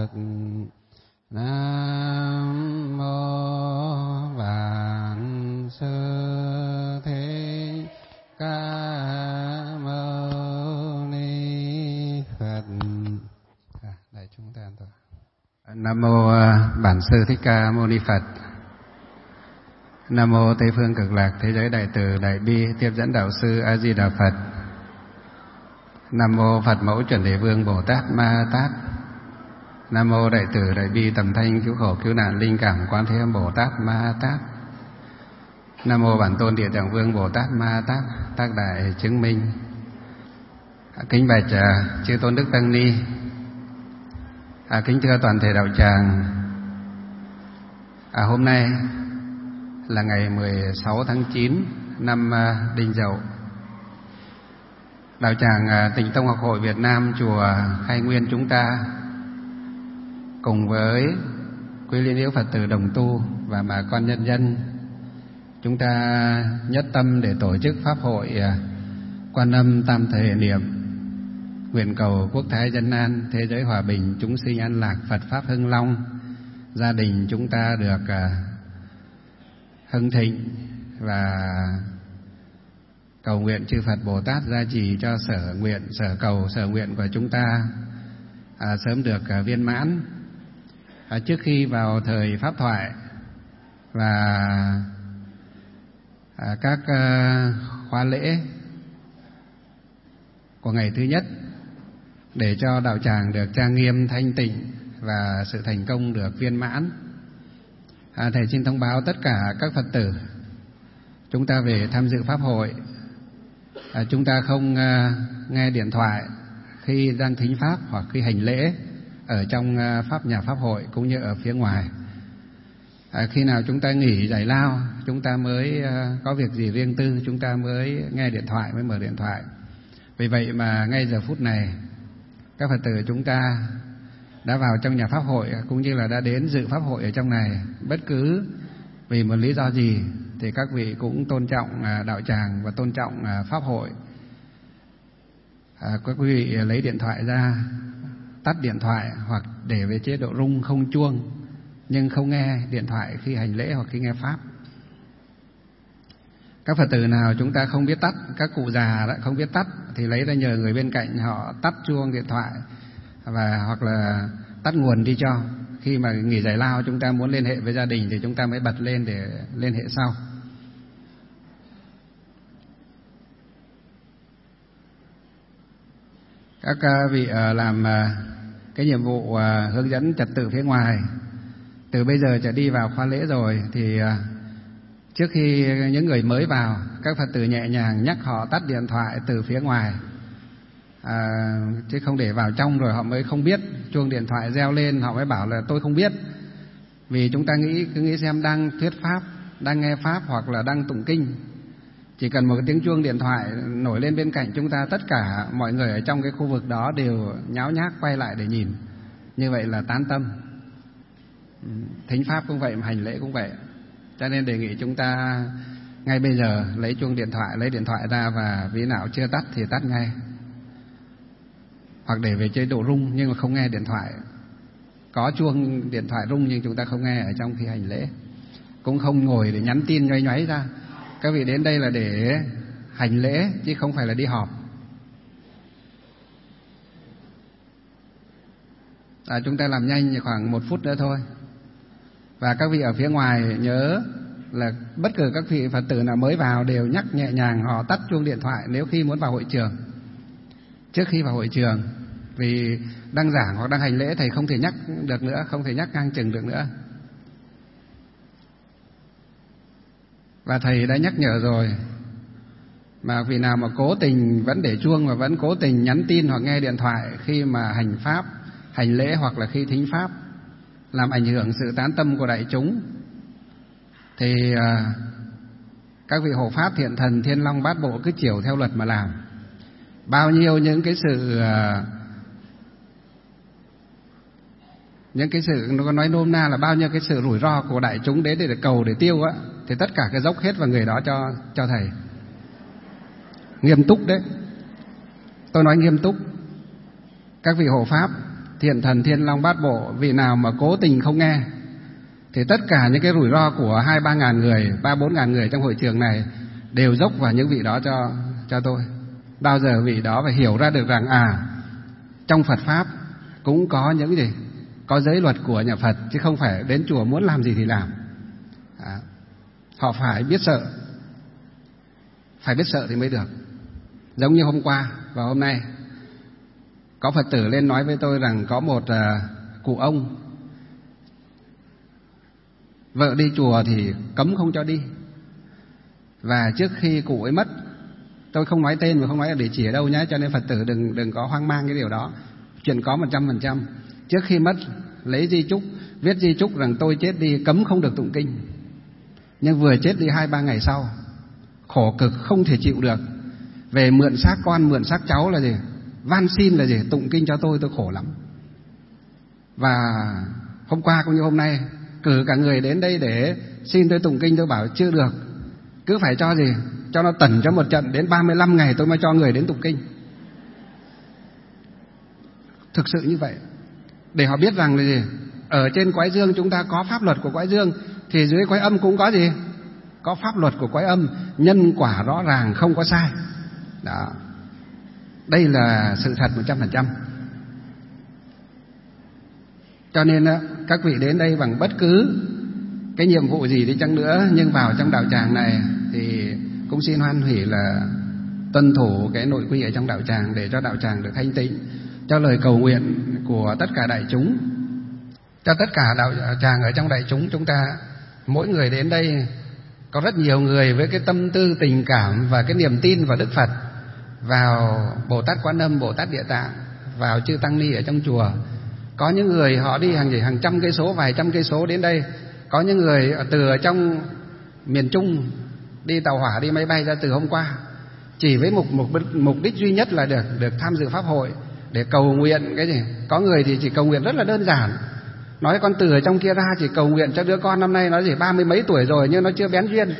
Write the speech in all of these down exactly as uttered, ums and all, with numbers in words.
Nam mô Vạn Sư Thích Ca Mâu Ni Phật. À, đây chúng ta thôi. Nam mô Bản Sư Thích Ca Mâu Ni Phật. Nam mô Tây Phương Cực Lạc Thế Giới Đại Từ Đại Bi Tiếp Dẫn Đạo Sư A Di Đà Phật. Nam mô Phật Mẫu Chuẩn Đề Vương Bồ Tát Ma Tát. Nam mô Đại Từ Đại Bi Tầm Thanh Cứu Khổ Cứu Nạn Linh Cảm Quán Thế Âm Bồ Tát Ma Tát. Nam mô Bản Tôn Địa Tạng Vương Bồ Tát Ma Tát Tác Đại Chứng Minh. Kính bạch chư tôn đức tăng ni, à, kính thưa toàn thể đạo tràng. À, hôm nay là ngày mười sáu tháng chín năm Đinh Dậu. Đạo tràng Tịnh Tông Học Hội Việt Nam chùa Khai Nguyên chúng ta cùng với quý liên hữu Phật tử đồng tu và bà con nhân dân, chúng ta nhất tâm để tổ chức pháp hội Quan Âm Tam Thể Niệm, nguyện cầu quốc thái dân an, thế giới hòa bình, chúng sinh an lạc, Phật pháp hưng long, gia đình chúng ta được hưng thịnh, và cầu nguyện chư Phật Bồ Tát gia trì cho sở nguyện, sở cầu, sở nguyện của chúng ta à, sớm được à, viên mãn. À, trước khi vào thời pháp thoại và à, các à, khóa lễ của ngày thứ nhất, để cho đạo tràng được trang nghiêm thanh tịnh và sự thành công được viên mãn, à, thầy xin thông báo tất cả các Phật tử chúng ta về tham dự pháp hội, à, chúng ta không à, nghe điện thoại khi đang thính pháp hoặc khi hành lễ ở trong à, pháp nhà pháp hội cũng như ở phía ngoài. À, khi nào chúng ta nghỉ giải lao, chúng ta mới à, có việc gì riêng tư, chúng ta mới nghe điện thoại, mới mở điện thoại. Vì vậy mà ngay giờ phút này, các Phật tử chúng ta đã vào trong nhà pháp hội cũng như là đã đến dự pháp hội ở trong này, bất cứ vì một lý do gì thì các vị cũng tôn trọng đạo tràng và tôn trọng pháp hội. À, các quý vị lấy điện thoại ra, tắt điện thoại hoặc để về chế độ rung không chuông, nhưng không nghe điện thoại khi hành lễ hoặc khi nghe pháp. Các Phật tử nào chúng ta không biết tắt, các cụ già đó không biết tắt thì lấy ra nhờ người bên cạnh họ tắt chuông điện thoại và hoặc là tắt nguồn đi cho. Khi mà nghỉ giải lao chúng ta muốn liên hệ với gia đình thì chúng ta mới bật lên để liên hệ sau. Các vị làm cái nhiệm vụ hướng dẫn trật tự phía ngoài, từ bây giờ trở đi vào khóa lễ rồi thì trước khi những người mới vào, các Phật tử nhẹ nhàng nhắc họ tắt điện thoại từ phía ngoài, à, chứ không để vào trong rồi họ mới không biết, chuông điện thoại reo lên họ mới bảo là tôi không biết. Vì chúng ta nghĩ cứ nghĩ xem đang thuyết pháp, đang nghe pháp hoặc là đang tụng kinh, chỉ cần một cái tiếng chuông điện thoại nổi lên bên cạnh chúng ta, tất cả mọi người ở trong cái khu vực đó đều nháo nhác quay lại để nhìn. Như vậy là tán tâm. Thính pháp cũng vậy, mà hành lễ cũng vậy. Cho nên đề nghị chúng ta ngay bây giờ lấy chuông điện thoại, lấy điện thoại ra, và vị nào chưa tắt thì tắt ngay, hoặc để về chế độ rung nhưng mà không nghe điện thoại. Có chuông điện thoại rung nhưng chúng ta không nghe ở trong khi hành lễ. Cũng không ngồi để nhắn tin nhoay nhoáy ra. Các vị đến đây là để hành lễ chứ không phải là đi họp. À, chúng ta làm nhanh khoảng một phút nữa thôi. Và các vị ở phía ngoài nhớ là bất cứ các vị Phật tử nào mới vào đều nhắc nhẹ nhàng họ tắt chuông điện thoại nếu khi muốn vào hội trường, trước khi vào hội trường. Vì đang giảng hoặc đang hành lễ thầy không thể nhắc được nữa, không thể nhắc ngang chừng được nữa. Và thầy đã nhắc nhở rồi, mà vì nào mà cố tình vẫn để chuông và vẫn cố tình nhắn tin hoặc nghe điện thoại khi mà hành pháp, hành lễ hoặc là khi thính pháp, làm ảnh hưởng sự tán tâm của đại chúng, thì à, các vị hộ pháp thiện thần Thiên Long Bát Bộ cứ chiều theo luật mà làm. Bao nhiêu những cái sự à, những cái sự nó nói nôm na là bao nhiêu cái sự rủi ro của đại chúng đến để cầu để tiêu á, thì tất cả cái dốc hết vào người đó cho cho thầy. Nghiêm túc đấy, tôi nói nghiêm túc. Các vị hộ pháp Thiện Thần Thiên Long Bát Bộ, vị nào mà cố tình không nghe thì tất cả những cái rủi ro của hai ba ngàn người, ba bốn ngàn người trong hội trường này đều dốc vào những vị đó cho cho tôi. Bao giờ vị đó phải hiểu ra được rằng à, trong Phật pháp cũng có những gì, có giới luật của nhà Phật, chứ không phải đến chùa muốn làm gì thì làm. À, họ phải biết sợ, phải biết sợ thì mới được. Giống như hôm qua và hôm nay, có Phật tử lên nói với tôi rằng có một uh, cụ ông, vợ đi chùa thì cấm không cho đi. Và trước khi cụ ấy mất, tôi không nói tên và không nói là địa chỉ ở đâu nhé, cho nên Phật tử đừng đừng có hoang mang cái điều đó. Chuyện có một trăm phần trăm. Trước khi mất, lấy di chúc, viết di chúc rằng tôi chết đi cấm không được tụng kinh. Nhưng vừa chết đi hai ba ngày sau, khổ cực không thể chịu được, về mượn xác con, mượn xác cháu là gì, van xin là gì, tụng kinh cho tôi, tôi khổ lắm. Và hôm qua cũng như hôm nay, cử cả người đến đây để xin tôi tụng kinh, tôi bảo chưa được, cứ phải cho gì, cho nó tẩn cho một trận, đến ba mươi lăm ngày tôi mới cho người đến tụng kinh. Thực sự như vậy, để họ biết rằng là gì, ở trên Quái Dương chúng ta có pháp luật của Quái Dương, thì dưới Quái Âm cũng có gì, có pháp luật của Quái Âm, nhân quả rõ ràng, không có sai. Đó, đây là sự thật một trăm phần trăm. Cho nên các vị đến đây bằng bất cứ cái nhiệm vụ gì đi chăng nữa, nhưng vào trong đạo tràng này thì cũng xin hoan hỷ là tuân thủ cái nội quy ở trong đạo tràng để cho đạo tràng được thanh tịnh, cho lời cầu nguyện của tất cả đại chúng, cho tất cả đạo tràng ở trong đại chúng chúng ta. Mỗi người đến đây có rất nhiều người với cái tâm tư tình cảm và cái niềm tin vào Đức Phật, vào Bồ Tát Quan Âm, Bồ Tát Địa Tạng, vào chư tăng ni ở trong chùa. Có những người họ đi hàng gì hàng trăm cây số, vài trăm cây số đến đây. Có những người từ ở trong miền Trung đi tàu hỏa, đi máy bay ra từ hôm qua, chỉ với mục mục mục đích duy nhất là được được tham dự pháp hội để cầu nguyện cái gì. Có người thì chỉ cầu nguyện rất là đơn giản, nói con từ ở trong kia ra chỉ cầu nguyện cho đứa con năm nay nó chỉ ba mươi mấy tuổi rồi nhưng nó chưa bén duyên.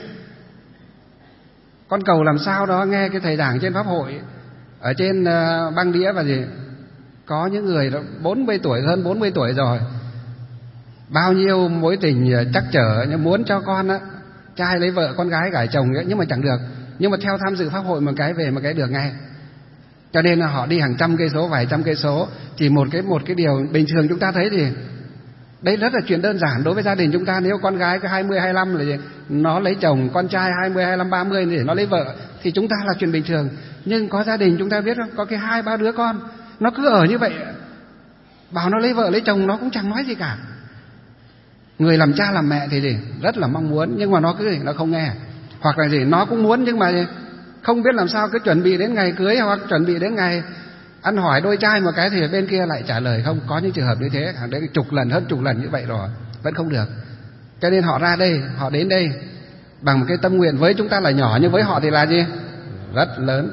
Con cầu làm sao đó nghe cái thầy giảng trên pháp hội ở trên uh, băng đĩa và gì. Có những người bốn mươi tuổi, hơn bốn mươi tuổi rồi, bao nhiêu mối tình chắc trở, nhưng muốn cho con á, trai lấy vợ, con gái gả chồng ấy, nhưng mà chẳng được. Nhưng mà theo tham dự pháp hội một cái về một cái được ngay. Cho nên là họ đi hàng trăm cây số, vài trăm cây số, chỉ một cái một cái điều bình thường chúng ta thấy thì đấy rất là chuyện đơn giản đối với gia đình chúng ta. Nếu con gái có hai mươi, hai mươi lăm là gì, nó lấy chồng, con trai hai mươi, hai mươi lăm, ba mươi để nó lấy vợ thì chúng ta là chuyện bình thường. Nhưng có gia đình chúng ta biết không, có cái hai ba đứa con nó cứ ở như vậy, bảo nó lấy vợ lấy chồng nó cũng chẳng nói gì cả. Người làm cha làm mẹ thì gì rất là mong muốn, nhưng mà nó cứ nó không nghe. Hoặc là gì, nó cũng muốn nhưng mà gì, không biết làm sao, cứ chuẩn bị đến ngày cưới hoặc chuẩn bị đến ngày ăn hỏi đôi trai một cái thì bên kia lại trả lời không. Có những trường hợp như thế, hàng đến chục lần, hơn chục lần như vậy rồi vẫn không được. Cho nên họ ra đây, họ đến đây bằng một cái tâm nguyện, với chúng ta là nhỏ nhưng với họ thì là gì, rất lớn.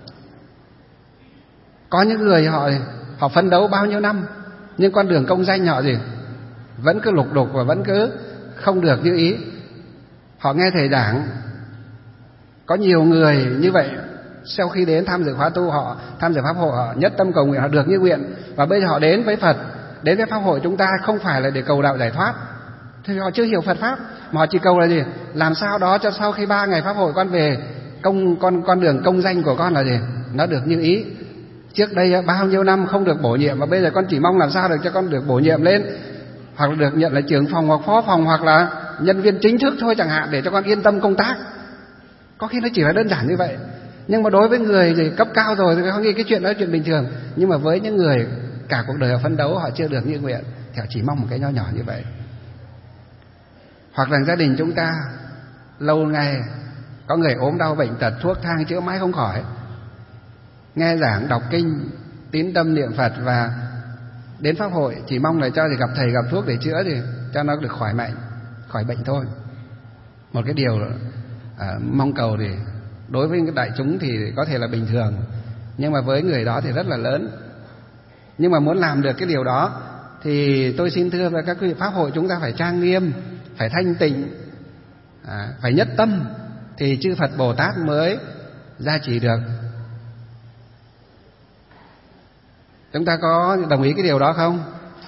Có những người họ họ phấn đấu bao nhiêu năm, nhưng con đường công danh họ gì vẫn cứ lục đục và vẫn cứ không được như ý. Họ nghe thầy giảng, có nhiều người như vậy, sau khi đến tham dự khóa tu, họ tham dự pháp hội, họ nhất tâm cầu nguyện, họ được như nguyện, và bây giờ họ đến với Phật, đến với pháp hội chúng ta không phải là để cầu đạo giải thoát, thì họ chưa hiểu Phật pháp, mà họ chỉ cầu là gì, làm sao đó cho sau khi ba ngày pháp hội con về, công con con đường công danh của con là gì, nó được như ý. Trước đây bao nhiêu năm không được bổ nhiệm, mà bây giờ con chỉ mong làm sao được cho con được bổ nhiệm lên, hoặc là được nhận là trưởng phòng hoặc phó phòng hoặc là nhân viên chính thức thôi chẳng hạn, để cho con yên tâm công tác. Có khi nó chỉ là đơn giản như vậy. Nhưng mà đối với người thì cấp cao rồi thì không nghĩ cái chuyện đó là chuyện bình thường. Nhưng mà với những người cả cuộc đời họ phấn đấu, họ chưa được như nguyện thì họ chỉ mong một cái nho nhỏ như vậy. Hoặc là gia đình chúng ta lâu ngày có người ốm đau bệnh tật, thuốc thang chữa mãi không khỏi, nghe giảng đọc kinh, tín tâm niệm Phật và đến pháp hội chỉ mong là cho thì gặp thầy gặp thuốc để chữa thì cho nó được khỏi mạnh, khỏi bệnh thôi. Một cái điều à, mong cầu thì đối với đại chúng thì có thể là bình thường, nhưng mà với người đó thì rất là lớn. Nhưng mà muốn làm được cái điều đó thì tôi xin thưa với các quý pháp hội chúng ta phải trang nghiêm, phải thanh tịnh, à, phải nhất tâm thì chư Phật Bồ Tát mới gia trì được. Chúng ta có đồng ý cái điều đó không?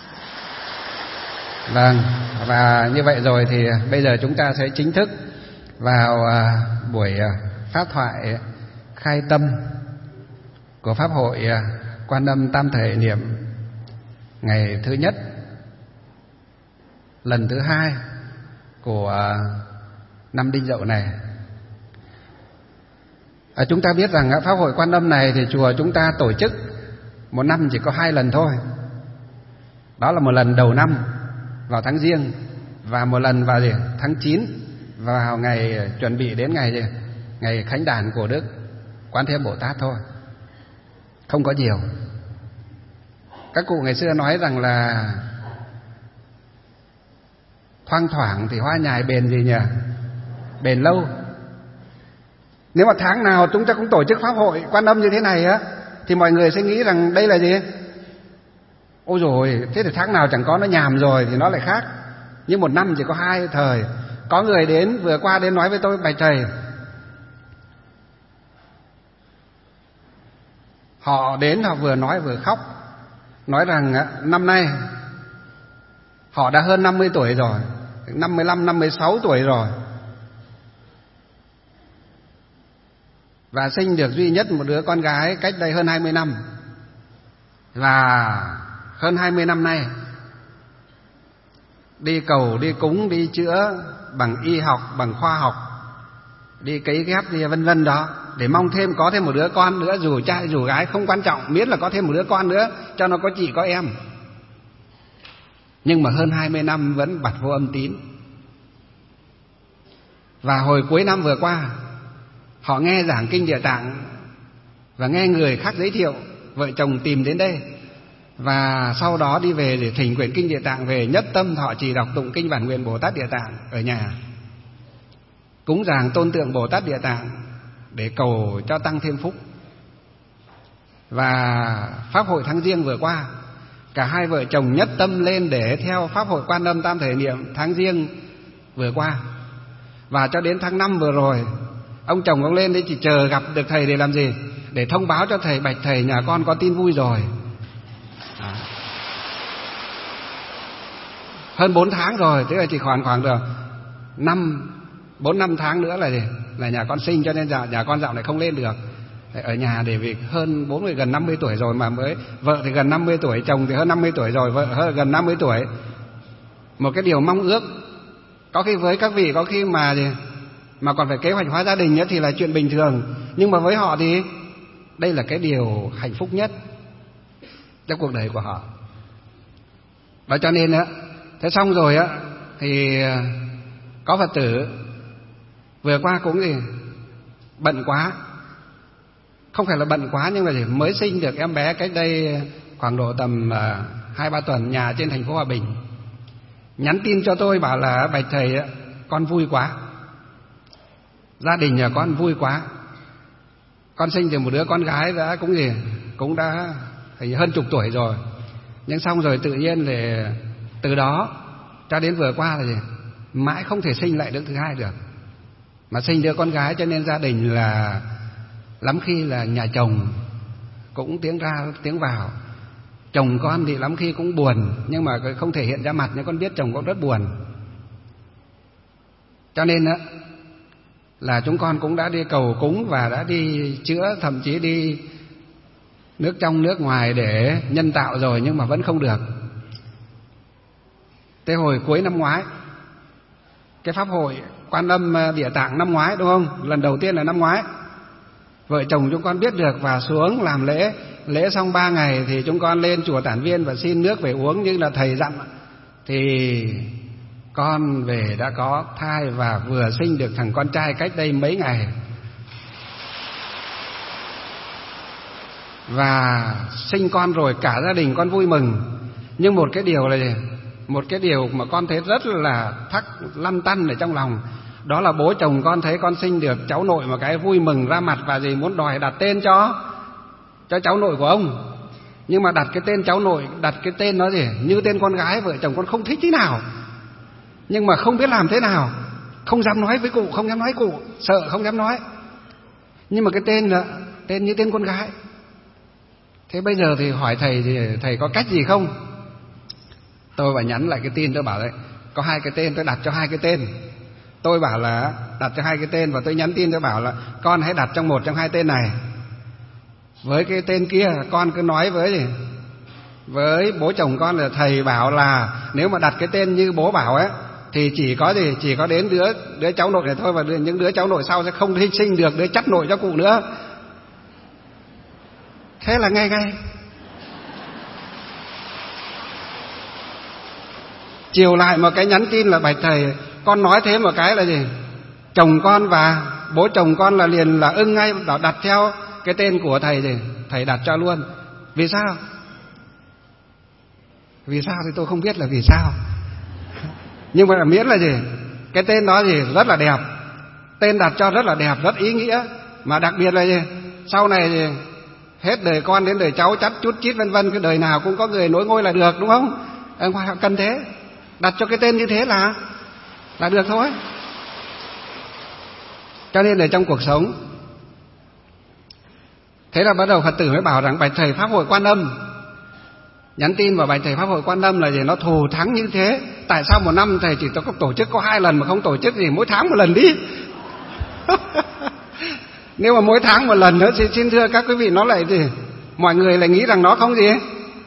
Vâng, và như vậy rồi thì bây giờ chúng ta sẽ chính thức vào buổi pháp thoại khai tâm của Pháp hội Quan Âm Tam Thể Niệm ngày thứ nhất, lần thứ hai của năm Đinh Dậu này. À, chúng ta biết rằng Pháp hội Quan Âm này thì chùa chúng ta tổ chức một năm chỉ có hai lần thôi. Đó là một lần đầu năm vào tháng Giêng và một lần vào gì? Tháng chín vào ngày chuẩn bị đến ngày gì? Ngày khánh đàn của Đức Quán Thế Bồ Tát thôi. Không có nhiều. Các cụ ngày xưa nói rằng là thoang thoảng thì hoa nhài bền gì nhỉ? Bền lâu. Nếu mà tháng nào chúng ta cũng tổ chức pháp hội Quan Âm như thế này á, thì mọi người sẽ nghĩ rằng đây là gì? Ôi rồi, thế thì tháng nào chẳng có, nó nhàm rồi thì nó lại khác. Nhưng một năm chỉ có hai thời. Có người đến vừa qua đến nói với tôi: bạch thầy, họ đến họ vừa nói vừa khóc, nói rằng năm nay họ đã hơn năm mươi tuổi rồi, năm mươi lăm, năm mươi sáu tuổi rồi, và sinh được duy nhất một đứa con gái cách đây hơn hai mươi năm. Và hơn hai mươi năm nay đi cầu, đi cúng, đi chữa bằng y học, bằng khoa học, đi cấy ghép, đi vân vân đó, để mong thêm có thêm một đứa con nữa, dù trai dù gái không quan trọng, miễn là có thêm một đứa con nữa cho nó có chị có em. Nhưng mà hơn hai mươi năm vẫn bặt vô âm tín. Và hồi cuối năm vừa qua, họ nghe giảng kinh Địa Tạng và nghe người khác giới thiệu, vợ chồng tìm đến đây, và sau đó đi về để thỉnh quyển kinh Địa Tạng về, nhất tâm thọ trì đọc tụng kinh Bản Nguyện Bồ Tát Địa Tạng ở nhà, cúng dường tôn tượng Bồ Tát Địa Tạng để cầu cho tăng thêm phúc. Và pháp hội tháng Giêng vừa qua, cả hai vợ chồng nhất tâm lên để theo pháp hội Quan Âm Tam Thể Niệm tháng Giêng vừa qua. Và cho đến tháng năm vừa rồi, ông chồng ông lên đấy chỉ chờ gặp được thầy để làm gì? Để thông báo cho thầy: bạch thầy, nhà con có tin vui rồi. À. Hơn bốn tháng rồi, tức là chỉ khoảng khoảng được năm bốn năm tháng nữa là gì? Là nhà con sinh, cho nên nhà, nhà con dạo này không lên được. Ở nhà để vì hơn bốn mươi, gần năm mươi tuổi rồi mà mới, vợ thì gần năm mươi tuổi, chồng thì hơn năm mươi tuổi rồi, vợ hơn gần năm mươi tuổi. Một cái điều mong ước, có khi với các vị có khi mà gì? Mà còn phải kế hoạch hóa gia đình ấy, thì là chuyện bình thường. Nhưng mà với họ thì đây là cái điều hạnh phúc nhất trong cuộc đời của họ. Và cho nên á, thế xong rồi á, thì có Phật tử vừa qua cũng gì bận quá, không phải là bận quá, nhưng mà mới sinh được em bé cách đây khoảng độ tầm hai ba tuần, nhà trên thành phố Hòa Bình, nhắn tin cho tôi bảo là: bạch thầy, con vui quá, gia đình nhà con vui quá, con sinh được một đứa con gái đã cũng gì cũng đã hơn chục tuổi rồi, nhưng xong rồi tự nhiên thì từ đó cho đến vừa qua là gì mãi không thể sinh lại đứa thứ hai được, mà sinh đứa con gái, cho nên gia đình là lắm khi là nhà chồng cũng tiếng ra tiếng vào. Chồng con thì lắm khi cũng buồn, nhưng mà không thể hiện ra mặt, nhưng con biết chồng con rất buồn. Cho nên á là chúng con cũng đã đi cầu cúng và đã đi chữa, thậm chí đi nước trong nước ngoài để nhân tạo rồi, nhưng mà vẫn không được. Thế hồi cuối năm ngoái, cái pháp hội Quan Âm Địa Tạng năm ngoái, đúng không? Lần đầu tiên là năm ngoái, vợ chồng chúng con biết được và xuống làm lễ. Lễ xong ba ngày thì chúng con lên chùa Tản Viên và xin nước về uống như là thầy dặn. Thì con về đã có thai và vừa sinh được thằng con trai cách đây mấy ngày. Và sinh con rồi cả gia đình con vui mừng. Nhưng một cái điều là gì? Một cái điều mà con thấy rất là thắc lăn tăn ở trong lòng, đó là bố chồng con thấy con sinh được cháu nội một cái vui mừng ra mặt và gì muốn đòi đặt tên cho cho cháu nội của ông. Nhưng mà đặt cái tên cháu nội, đặt cái tên nó gì như tên con gái, vợ chồng con không thích tí nào, nhưng mà không biết làm thế nào, không dám nói với cụ, không dám nói cụ, sợ không dám nói. Nhưng mà cái tên là tên như tên con gái. Thế bây giờ thì hỏi thầy thì thầy có cách gì không? Tôi phải nhắn lại cái tin, tôi bảo đấy, có hai cái tên, tôi đặt cho hai cái tên. Tôi bảo là đặt cho hai cái tên, và tôi nhắn tin tôi bảo là con hãy đặt trong một trong hai tên này. Với cái tên kia con cứ nói với gì với bố chồng con là thầy bảo là nếu mà đặt cái tên như bố bảo ấy thì chỉ có gì chỉ có đến đứa đứa cháu nội này thôi, và những đứa cháu nội sau sẽ không sinh sinh được đứa chắt nội cho cụ nữa. Thế là ngay ngay chiều lại một cái nhắn tin là bạch thầy, con nói thế một cái là gì chồng con và bố chồng con là liền là ưng ngay, bảo đặt theo cái tên của thầy thì thầy đặt cho luôn. Vì sao? Vì sao thì tôi không biết là vì sao. Nhưng mà miễn là gì cái tên đó gì rất là đẹp, tên đặt cho rất là đẹp, rất ý nghĩa. Mà đặc biệt là gì sau này thì hết đời con đến đời cháu chắt chút chít vân vân, cái đời nào cũng có người nối ngôi là được, đúng không? Ở ngoài họ cần thế, đặt cho cái tên như thế là là được thôi. Cho nên là trong cuộc sống, thế là bắt đầu Phật tử mới bảo rằng bạch thầy Pháp hội Quan Âm, nhắn tin vào bạch thầy Pháp hội Quan Âm là gì nó thù thắng như thế, tại sao một năm thầy chỉ có tổ chức có hai lần mà không tổ chức gì mỗi tháng một lần đi? Nếu mà mỗi tháng một lần nữa thì xin thưa các quý vị, nó lại gì mọi người lại nghĩ rằng nó không gì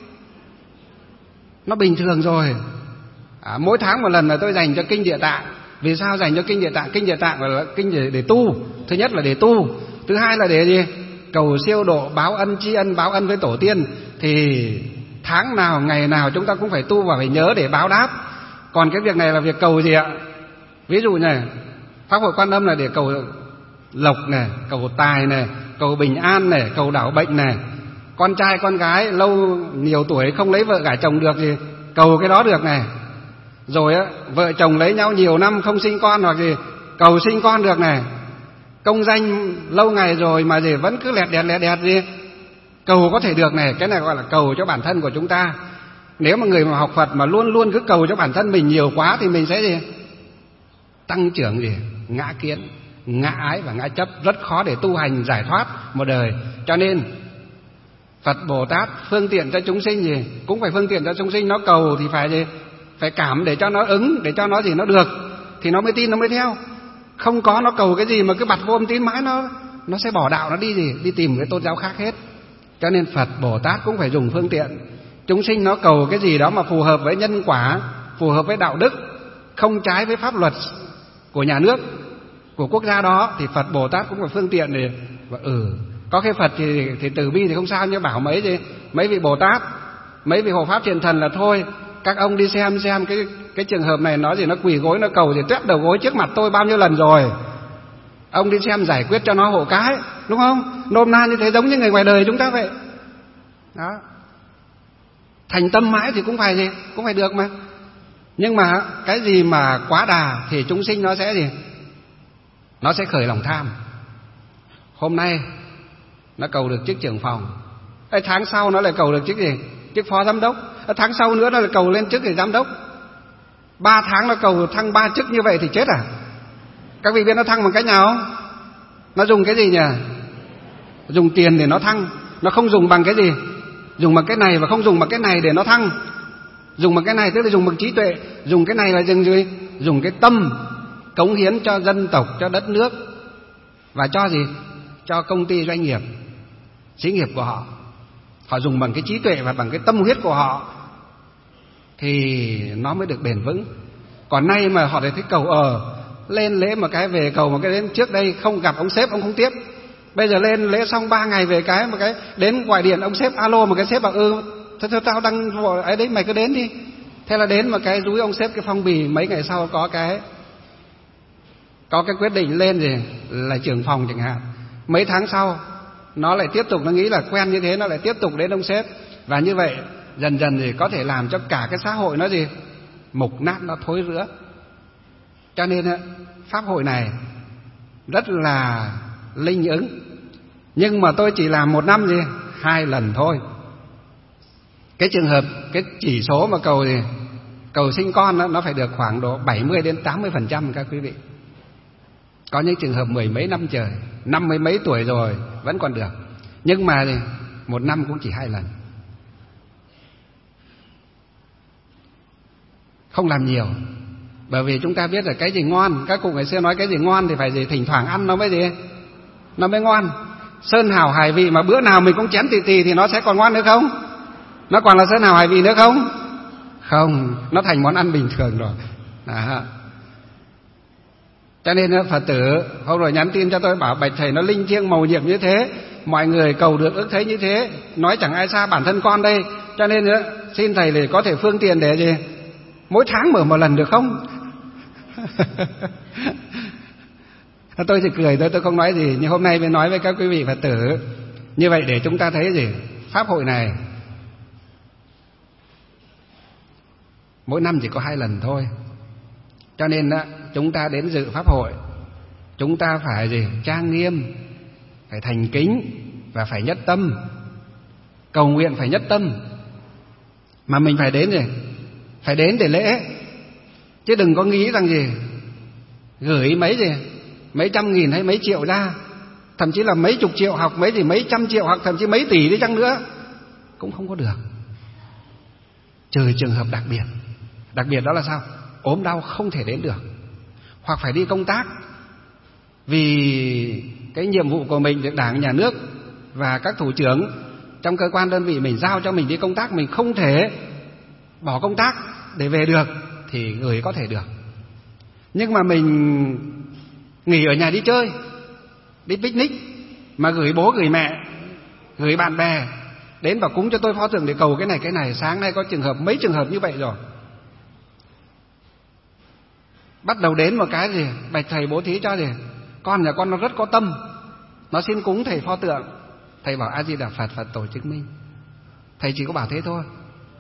nó bình thường rồi. À, mỗi tháng một lần là tôi dành cho kinh Địa Tạng. Vì sao dành cho kinh Địa Tạng? Kinh Địa Tạng là kinh để, để tu. Thứ nhất là để tu, thứ hai là để gì cầu siêu độ, báo ân, tri ân, báo ân với tổ tiên. Thì tháng nào ngày nào chúng ta cũng phải tu và phải nhớ để báo đáp. Còn cái việc này là việc cầu gì ạ? Ví dụ này, Pháp hội Quan Âm là để cầu lộc này, cầu tài này, cầu bình an này, cầu đảo bệnh này. Con trai con gái lâu nhiều tuổi không lấy vợ gả chồng được thì cầu cái đó được này. Rồi á, vợ chồng lấy nhau nhiều năm không sinh con hoặc gì, cầu sinh con được này. Công danh lâu ngày rồi mà gì vẫn cứ lẹt đẹt lẹt đẹt gì, cầu có thể được này. Cái này gọi là cầu cho bản thân của chúng ta. Nếu mà người mà học Phật mà luôn luôn cứ cầu cho bản thân mình nhiều quá thì mình sẽ gì tăng trưởng gì ngã kiến, ngã ái và ngã chấp, rất khó để tu hành giải thoát một đời. Cho nên Phật Bồ Tát phương tiện cho chúng sinh gì cũng phải phương tiện cho chúng sinh. Nó cầu thì phải gì phải cảm để cho nó ứng, để cho nó gì nó được thì nó mới tin, nó mới theo. Không có nó cầu cái gì mà cứ bặt vô âm tín mãi, nó nó sẽ bỏ đạo, nó đi gì đi tìm cái tôn giáo khác hết. Cho nên Phật Bồ Tát cũng phải dùng phương tiện. Chúng sinh nó cầu cái gì đó mà phù hợp với nhân quả, phù hợp với đạo đức, không trái với pháp luật của nhà nước, của quốc gia đó, thì Phật Bồ Tát cũng phải phương tiện để và ừ có cái Phật thì thì từ bi thì không sao, nhưng bảo mấy gì mấy vị Bồ Tát, mấy vị hộ pháp truyền thần là thôi các ông đi xem xem cái cái trường hợp này nó gì nó quỳ gối nó cầu thì trét đầu gối trước mặt tôi bao nhiêu lần rồi, ông đi xem giải quyết cho nó hộ cái, đúng không? Nôm na như thế, giống như người ngoài đời chúng ta vậy đó. Thành tâm mãi thì cũng phải gì cũng phải được mà. Nhưng mà cái gì mà quá đà thì chúng sinh nó sẽ gì nó sẽ khởi lòng tham. Hôm nay nó cầu được chức trưởng phòng, cái tháng sau nó lại cầu được chức gì chức phó giám đốc, tháng sau nữa nó lại cầu lên chức gì giám đốc. Ba tháng nó cầu thăng ba chức như vậy thì chết à? Các vị biết nó thăng bằng cách nào không? Nó dùng cái gì nhỉ? Dùng tiền để nó thăng. Nó không dùng bằng cái gì? Dùng bằng cái này và không dùng bằng cái này để nó thăng. Dùng bằng cái này tức là dùng bằng trí tuệ, dùng cái này là dùng gì? Dùng cái tâm cống hiến cho dân tộc, cho đất nước và cho gì? Cho công ty doanh nghiệp, xí nghiệp của họ. Họ dùng bằng cái trí tuệ và bằng cái tâm huyết của họ thì nó mới được bền vững. Còn nay mà họ lại thích cầu ờ lên lễ một cái về cầu một cái, đến trước đây không gặp ông sếp ông không tiếp, bây giờ lên lễ xong ba ngày về cái một cái đến gọi điện ông sếp alo một cái, sếp bảo ừ thôi, thôi tao đang ấy đấy mày cứ đến đi. Thế là đến một cái dúi ông sếp cái phong bì, mấy ngày sau có cái có cái quyết định lên gì là trưởng phòng chẳng hạn. Mấy tháng sau nó lại tiếp tục, nó nghĩ là quen như thế, nó lại tiếp tục đến ông sếp. Và như vậy dần dần thì có thể làm cho cả cái xã hội nó gì mục nát, nó thối rữa. Cho nên pháp hội này rất là linh ứng. Nhưng mà tôi chỉ làm một năm gì hai lần thôi. Cái trường hợp cái chỉ số mà cầu gì cầu sinh con đó, nó phải được khoảng độ bảy mươi đến tám mươi phần trăm các quý vị. Có những trường hợp mười mấy năm trời, năm mươi mấy tuổi rồi vẫn còn được. Nhưng mà gì một năm cũng chỉ hai lần. Không làm nhiều. Bởi vì chúng ta biết là cái gì ngon, các cụ ngày xưa nói cái gì ngon thì phải gì thỉnh thoảng ăn nó mới gì, nó mới ngon. Sơn hào hải vị mà bữa nào mình cũng chén tì tì thì nó sẽ còn ngon nữa không? Nó còn là sơn hào hải vị nữa không? Không, nó thành món ăn bình thường rồi. Đó. Cho nên Phật tử hôm rồi nhắn tin cho tôi bảo bạch thầy nó linh thiêng màu nhiệm như thế, mọi người cầu được ước thấy như thế, nói chẳng ai xa bản thân con đây, cho nên xin thầy để có thể phương tiện để gì mỗi tháng mở một lần được không? Tôi chỉ cười thôi, tôi không nói gì. Nhưng hôm nay mới nói với các quý vị Phật tử như vậy để chúng ta thấy gì, pháp hội này mỗi năm chỉ có hai lần thôi. Cho nên đó, chúng ta đến dự pháp hội, chúng ta phải gì trang nghiêm, phải thành kính và phải nhất tâm. Cầu nguyện phải nhất tâm. Mà mình phải đến gì, phải đến để lễ. Chứ đừng có nghĩ rằng gì gửi mấy gì mấy trăm nghìn hay mấy triệu ra, thậm chí là mấy chục triệu học mấy gì mấy trăm triệu hoặc thậm chí mấy tỷ đi chăng nữa cũng không có được, trừ trường hợp đặc biệt. Đặc biệt đó là sao? Ốm đau không thể đến được, hoặc phải đi công tác vì cái nhiệm vụ của mình được Đảng, Nhà nước và các thủ trưởng trong cơ quan đơn vị mình giao cho mình đi công tác, mình không thể bỏ công tác để về được thì gửi có thể được. Nhưng mà mình nghỉ ở nhà đi chơi, đi picnic mà gửi bố gửi mẹ, gửi bạn bè đến và cúng cho tôi pho tượng để cầu cái này cái này. Sáng nay có trường hợp mấy trường hợp như vậy rồi. Bắt đầu đến một cái gì bạch thầy bố thí cho gì con nhà con nó rất có tâm, nó xin cúng thầy pho tượng. Thầy bảo A Di Đà Phật, Phật tổ chứng minh. Thầy chỉ có bảo thế thôi.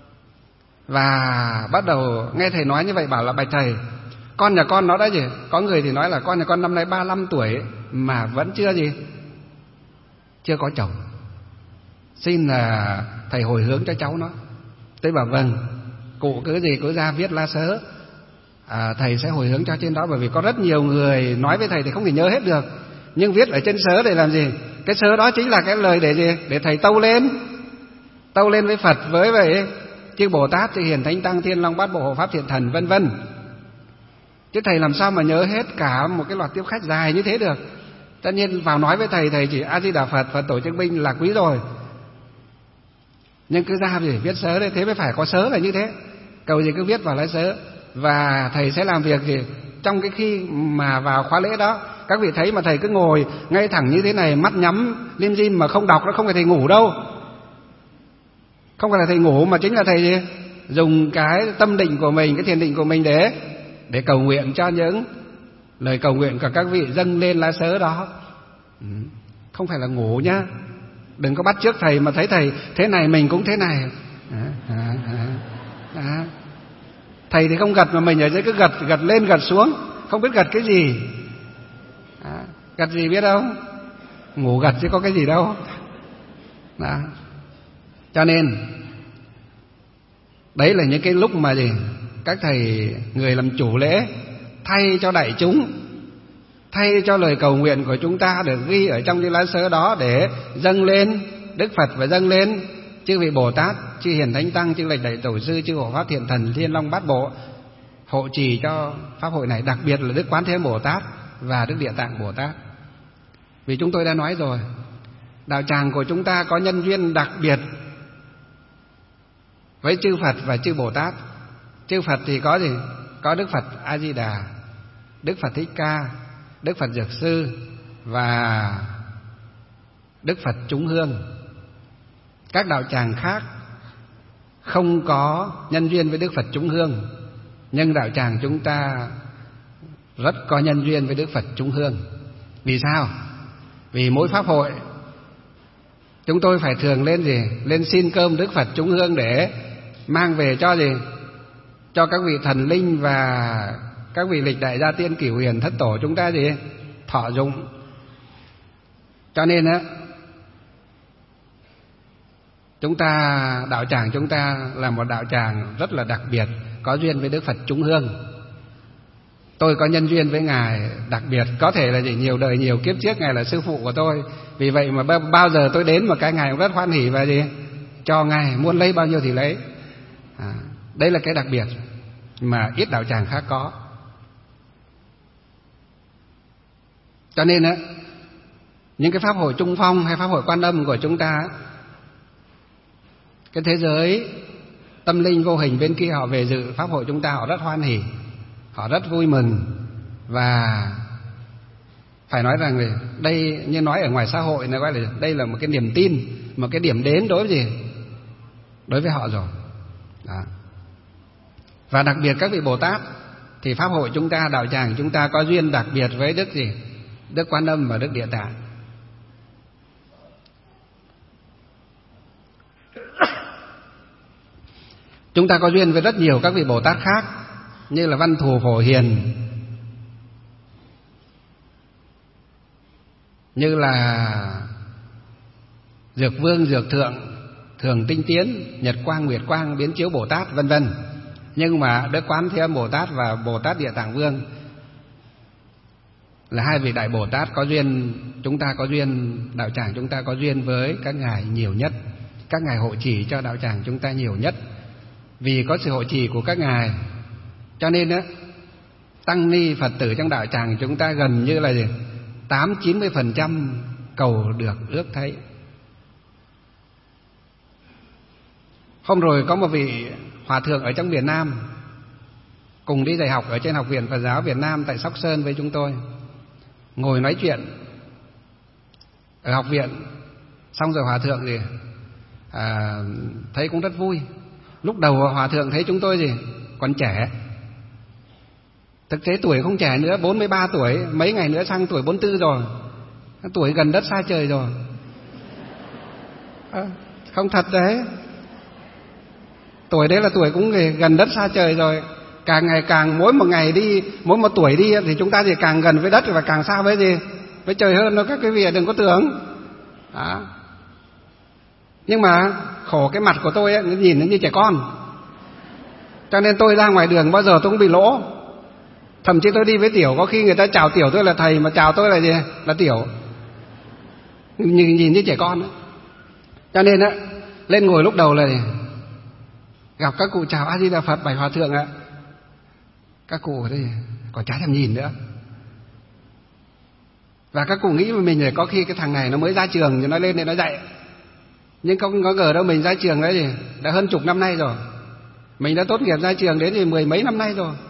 Và bắt đầu nghe thầy nói như vậy bảo là bạch thầy, con nhà con nó đã gì, có người thì nói là con nhà con năm nay ba mươi lăm tuổi mà vẫn chưa gì chưa có chồng, xin là thầy hồi hướng cho cháu nó. Tôi bảo vâng, cụ cứ gì cứ ra viết lá sớ, à, thầy sẽ hồi hướng cho trên đó. Bởi vì có rất nhiều người nói với thầy thì không thể nhớ hết được, nhưng viết ở trên sớ để làm gì? Cái sớ đó chính là cái lời để gì? Để thầy tâu lên, tâu lên với Phật, với vậy chư Bồ Tát, chư Hiền Thánh Tăng, Thiên Long Bát Bộ, Hộ Pháp Thiện Thần vân vân. Chứ thầy làm sao mà nhớ hết cả một cái loạt tiếp khách dài như thế được. Tất nhiên vào nói với thầy, thầy chỉ A Di Đà Phật, Phật tổ chứng minh là quý rồi. Nhưng cứ ra để viết sớ đấy, thế mới phải có sớ là như thế. Cầu gì cứ viết vào lá sớ. Và thầy sẽ làm việc gì trong cái khi mà vào khóa lễ đó. Các vị thấy mà thầy cứ ngồi ngay thẳng như thế này, mắt nhắm lim dim mà không đọc, nó không phải thầy ngủ đâu. Không phải là thầy ngủ, mà chính là thầy gì? Dùng cái tâm định của mình, cái thiền định của mình để để cầu nguyện cho những lời cầu nguyện của các vị dâng lên lá sớ đó. Không phải là ngủ nhá. Đừng có bắt chước thầy mà thấy thầy thế này mình cũng thế này. À, à, à, à. Thầy thì không gật mà mình ở dưới cứ gật, gật lên gật xuống, không biết gật cái gì. À, gật gì biết không? Ngủ gật chứ có cái gì đâu. Đó. Cho nên đấy là những cái lúc mà gì các thầy người làm chủ lễ thay cho đại chúng, thay cho lời cầu nguyện của chúng ta được ghi ở trong cái lá sớ đó để dâng lên Đức Phật và dâng lên chư vị Bồ Tát, chư Hiền Thánh Tăng, chư Lệch Đại Tổ Sư, chư Hộ Pháp Thiện Thần, Thiên Long Bát Bộ hộ trì cho pháp hội này, đặc biệt là Đức Quán Thế Âm Bồ Tát và Đức Địa Tạng Bồ Tát. Vì chúng tôi đã nói rồi, đạo tràng của chúng ta có nhân duyên đặc biệt với chư Phật và chư Bồ Tát. Chư Phật thì có gì? Có Đức Phật A Di Đà, Đức Phật Thích Ca, Đức Phật Dược Sư và Đức Phật Chúng Hương. Các đạo tràng khác không có nhân duyên với Đức Phật Chúng Hương, nhưng đạo tràng chúng ta rất có nhân duyên với Đức Phật Chúng Hương. Vì sao? Vì mỗi pháp hội chúng tôi phải thường lên gì? Lên xin cơm Đức Phật Chúng Hương để mang về cho gì? Cho các vị thần linh và các vị lịch đại gia tiên cửu hiền thất tổ chúng ta gì? Thọ dụng. Cho nên á, chúng ta, đạo tràng chúng ta là một đạo tràng rất là đặc biệt, có duyên với Đức Phật Chúng Hương. Tôi có nhân duyên với Ngài đặc biệt, có thể là gì nhiều đời nhiều kiếp trước Ngài là sư phụ của tôi. Vì vậy mà bao giờ tôi đến mà cái Ngài cũng rất hoan hỉ và gì cho Ngài, muốn lấy bao nhiêu thì lấy. À, đây là cái đặc biệt mà ít đạo tràng khác có. Cho nên á, những cái pháp hội Trung Phong hay pháp hội Quan Âm của chúng ta, cái thế giới tâm linh vô hình bên kia họ về dự pháp hội chúng ta, họ rất hoan hỉ, họ rất vui mừng. Và phải nói rằng đây, như nói ở ngoài xã hội này, gọi là đây là một cái niềm tin, một cái điểm đến đối với gì đối với họ rồi. Đó. Và đặc biệt các vị Bồ Tát thì pháp hội chúng ta, đạo tràng chúng ta có duyên đặc biệt với Đức gì Đức Quan Âm và Đức Địa Tạng. Chúng ta có duyên với rất nhiều các vị Bồ Tát khác, như là Văn Thù Phổ Hiền, như là Dược Vương, Dược Thượng, Thường Tinh Tiến, Nhật Quang, Nguyệt Quang, Biến Chiếu Bồ Tát, vân vân. Nhưng mà Đức Quán Thế Âm Bồ Tát và Bồ Tát Địa Tạng Vương là hai vị đại Bồ Tát có duyên, chúng ta có duyên, đạo tràng chúng ta có duyên với các ngài nhiều nhất. Các ngài hộ trì cho đạo tràng chúng ta nhiều nhất. Vì có sự hộ trì của các ngài, cho nên á, tăng ni Phật tử trong đạo tràng chúng ta gần như là gì tám chín mươi phần trăm cầu được ước thấy. Hôm rồi có một vị hòa thượng ở trong miền Nam cùng đi dạy học ở trên Học viện Phật giáo Việt Nam tại Sóc Sơn với chúng tôi, ngồi nói chuyện ở học viện. Xong rồi hòa thượng gì à, thấy cũng rất vui. Lúc đầu hòa thượng thấy chúng tôi gì còn trẻ, thực tế tuổi không trẻ nữa, bốn mươi ba tuổi, mấy ngày nữa sang tuổi bốn mươi tư rồi, tuổi gần đất xa trời rồi. À, không thật đấy, tuổi đấy là tuổi cũng gần đất xa trời rồi. Càng ngày càng, mỗi một ngày đi, mỗi một tuổi đi thì chúng ta thì càng gần với đất và càng xa với gì với trời hơn đó, các quý vị đừng có tưởng. Đó. Nhưng mà khổ cái mặt của tôi ấy, nhìn nó như trẻ con, cho nên tôi ra ngoài đường bao giờ tôi cũng bị lỗ. Thậm chí tôi đi với Tiểu, có khi người ta chào Tiểu tôi là thầy, mà chào tôi là gì là Tiểu, nhìn, nhìn như trẻ con ấy. Cho nên á, lên ngồi lúc đầu là gì? Gặp các cụ chào A Di Đà Phật, bạch hòa thượng ạ. Các cụ ở đây còn chả thèm nhìn nữa. Và các cụ nghĩ với mình là có khi cái thằng này nó mới ra trường thì nó lên để nó dạy. Nhưng không có ngờ đâu, mình ra trường đấy thì đã hơn chục năm nay rồi. Mình đã tốt nghiệp ra trường đến thì mười mấy năm nay rồi.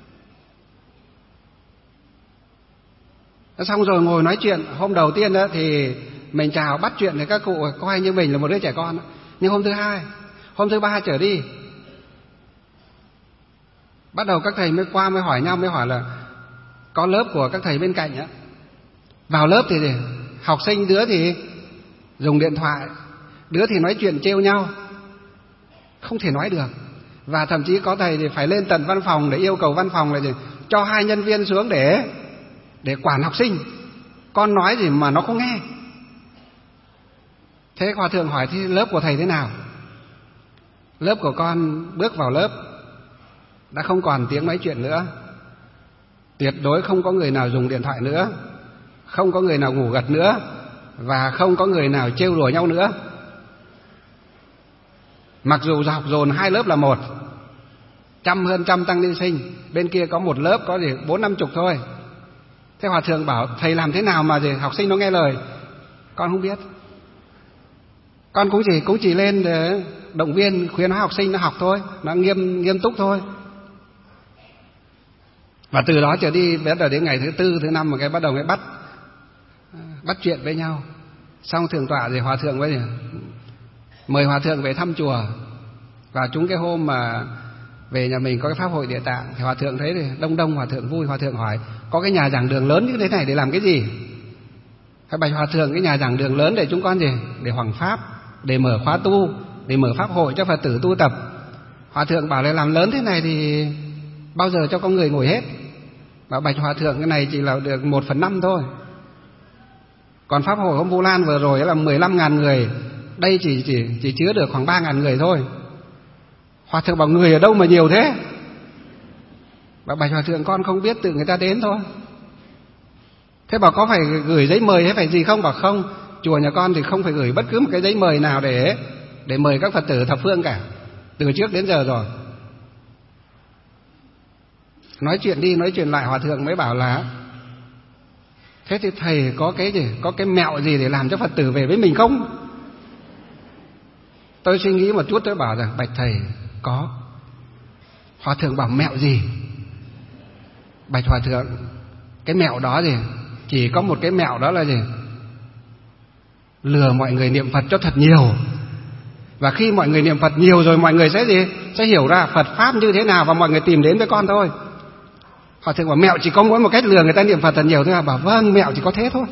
Xong rồi ngồi nói chuyện. Hôm đầu tiên đó thì mình chào bắt chuyện thì các cụ coi như mình là một đứa trẻ con. Nhưng hôm thứ hai, hôm thứ ba trở đi, bắt đầu các thầy mới qua mới hỏi nhau, mới hỏi là có lớp của các thầy bên cạnh á. Vào lớp thì học sinh đứa thì dùng điện thoại, đứa thì nói chuyện trêu nhau, không thể nói được. Và thậm chí có thầy thì phải lên tận văn phòng để yêu cầu văn phòng là gì cho hai nhân viên xuống để để quản học sinh. Con nói gì mà nó không nghe. Thế hòa thượng hỏi thì lớp của thầy thế nào? Lớp của con bước vào lớp đã không còn tiếng nói chuyện nữa, tuyệt đối không có người nào dùng điện thoại nữa, không có người nào ngủ gật nữa, và không có người nào trêu đùa nhau nữa. Mặc dù học dồn hai lớp là một, trăm hơn trăm tăng ni sinh, bên kia có một lớp có gì bốn năm chục thôi. Thế hòa thượng bảo thầy làm thế nào mà gì học sinh nó nghe lời? Con không biết, con cũng chỉ cũng chỉ lên để động viên khuyến hóa học sinh nó học thôi, nó nghiêm nghiêm túc thôi. Và từ đó trở đi, bắt đầu đến ngày thứ tư thứ năm một cái bắt đầu mới bắt bắt chuyện với nhau. Xong thượng tọa thì hòa thượng với gì mời hòa thượng về thăm chùa. Và chúng cái hôm mà về nhà mình có cái pháp hội Địa Tạng thì hòa thượng thấy thì đông đông, hòa thượng vui. Hòa thượng hỏi có cái nhà giảng đường lớn như thế này để làm cái gì? Phải bạch hòa thượng, cái nhà giảng đường lớn để chúng con gì để hoằng pháp, để mở khóa tu, để mở pháp hội cho Phật tử tu tập. Hòa thượng bảo là làm lớn thế này thì bao giờ cho con người ngồi hết? Bảo bạch hòa thượng, cái này chỉ là được một phần năm thôi. Còn pháp hội hôm Vu Lan vừa rồi là mười lăm ngàn người, đây chỉ chỉ chỉ chứa được khoảng ba ngàn người thôi. Hòa thượng bảo người ở đâu mà nhiều thế? Bảo bạch hòa thượng con không biết, tự người ta đến thôi. Thế bảo có phải gửi giấy mời hay phải gì không? Bảo không, chùa nhà con thì không phải gửi bất cứ một cái giấy mời nào để để mời các Phật tử thập phương cả, từ trước đến giờ rồi. Nói chuyện đi nói chuyện lại, hòa thượng mới bảo là thế thì thầy có cái gì, có cái mẹo gì để làm cho Phật tử về với mình không? Tôi suy nghĩ một chút, tôi bảo rằng bạch thầy có. Hòa thượng bảo mẹo gì? Bạch hòa thượng, cái mẹo đó gì? Chỉ có một cái mẹo, đó là gì? Lừa mọi người niệm Phật cho thật nhiều. Và khi mọi người niệm Phật nhiều rồi, mọi người sẽ gì? Sẽ hiểu ra Phật Pháp như thế nào và mọi người tìm đến với con thôi. Hòa thượng bảo mẹo chỉ có mỗi một cách lừa người ta niệm Phật thật nhiều thôi. Bảo vâng, mẹo chỉ có thế thôi.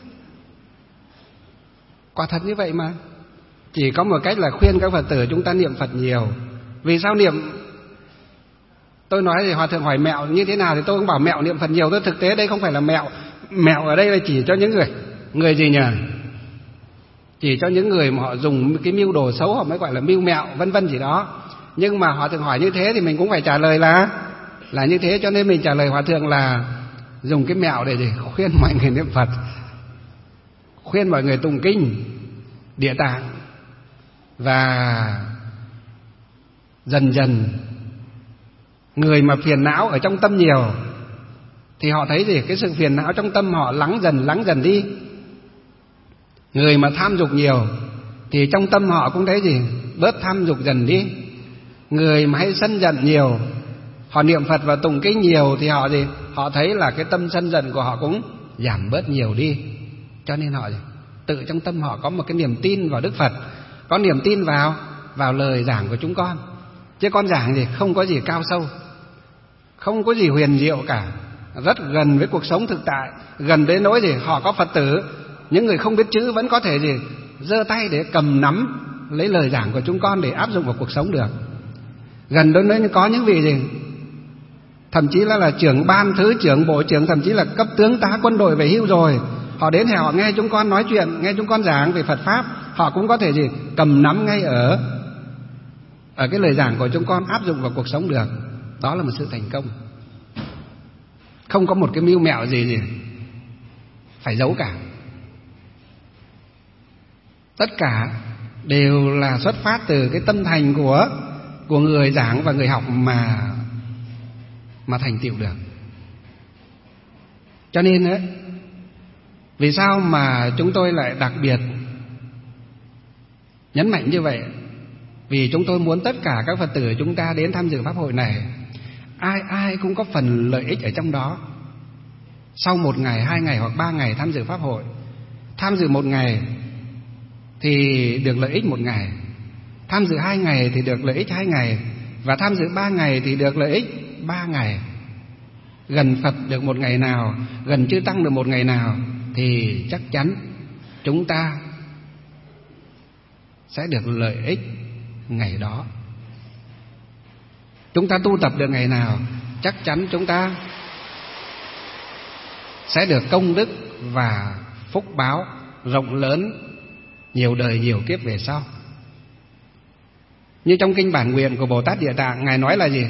Quả thật như vậy mà. Chỉ có một cách là khuyên các Phật tử chúng ta niệm Phật nhiều. Vì sao niệm? Tôi nói thì hòa thượng hỏi mẹo như thế nào thì tôi cũng bảo mẹo niệm Phật nhiều thôi. Thực tế đây không phải là mẹo. Mẹo ở đây là chỉ cho những người Người gì nhỉ? Chỉ cho những người mà họ dùng cái mưu đồ xấu, họ mới gọi là mưu mẹo vân vân gì đó. Nhưng mà hòa thượng hỏi như thế thì mình cũng phải trả lời là Là như thế. Cho nên mình trả lời hòa thượng là dùng cái mẹo để, để khuyên mọi người niệm Phật, khuyên mọi người tụng kinh Địa Tạng. Và dần dần người mà phiền não ở trong tâm nhiều thì họ thấy gì? Cái sự phiền não trong tâm họ lắng dần lắng dần đi. Người mà tham dục nhiều thì trong tâm họ cũng thấy gì? Bớt tham dục dần đi. Người mà hay sân giận nhiều, họ niệm Phật và tụng kinh nhiều thì họ gì? Họ thấy là cái tâm sân giận của họ cũng giảm bớt nhiều đi. Cho nên họ gì? Tự trong tâm họ có một cái niềm tin vào Đức Phật, có niềm tin vào vào lời giảng của chúng con. Chứ con giảng gì không có gì cao sâu, không có gì huyền diệu cả, rất gần với cuộc sống thực tại, gần đến nỗi gì họ có Phật tử, những người không biết chữ vẫn có thể gì giơ tay để cầm nắm lấy lời giảng của chúng con để áp dụng vào cuộc sống được. Gần đến nỗi có những vị gì thậm chí là là trưởng ban, thứ trưởng, bộ trưởng, thậm chí là cấp tướng tá quân đội về hưu rồi, họ đến thì họ nghe chúng con nói chuyện, nghe chúng con giảng về Phật Pháp, họ cũng có thể gì cầm nắm ngay ở ở cái lời giảng của chúng con, áp dụng vào cuộc sống được. Đó là một sự thành công. Không có một cái mưu mẹo gì gì phải giấu cả. Tất cả đều là xuất phát từ cái tâm thành của của người giảng và người học mà mà thành tựu được. Cho nên ấy, vì sao mà chúng tôi lại đặc biệt nhấn mạnh như vậy? Vì chúng tôi muốn tất cả các Phật tử chúng ta đến tham dự pháp hội này, ai ai cũng có phần lợi ích ở trong đó. Sau một ngày, hai ngày hoặc ba ngày tham dự pháp hội, tham dự một ngày thì được lợi ích một ngày, tham dự hai ngày thì được lợi ích hai ngày, và tham dự ba ngày thì được lợi ích ba ngày. Gần Phật được một ngày nào, gần Chư Tăng được một ngày nào thì chắc chắn chúng ta sẽ được lợi ích ngày đó. Chúng ta tu tập được ngày nào, chắc chắn chúng ta sẽ được công đức và phúc báo rộng lớn nhiều đời nhiều kiếp về sau. Như trong kinh bản nguyện của Bồ Tát Địa Tạng, Ngài nói là gì?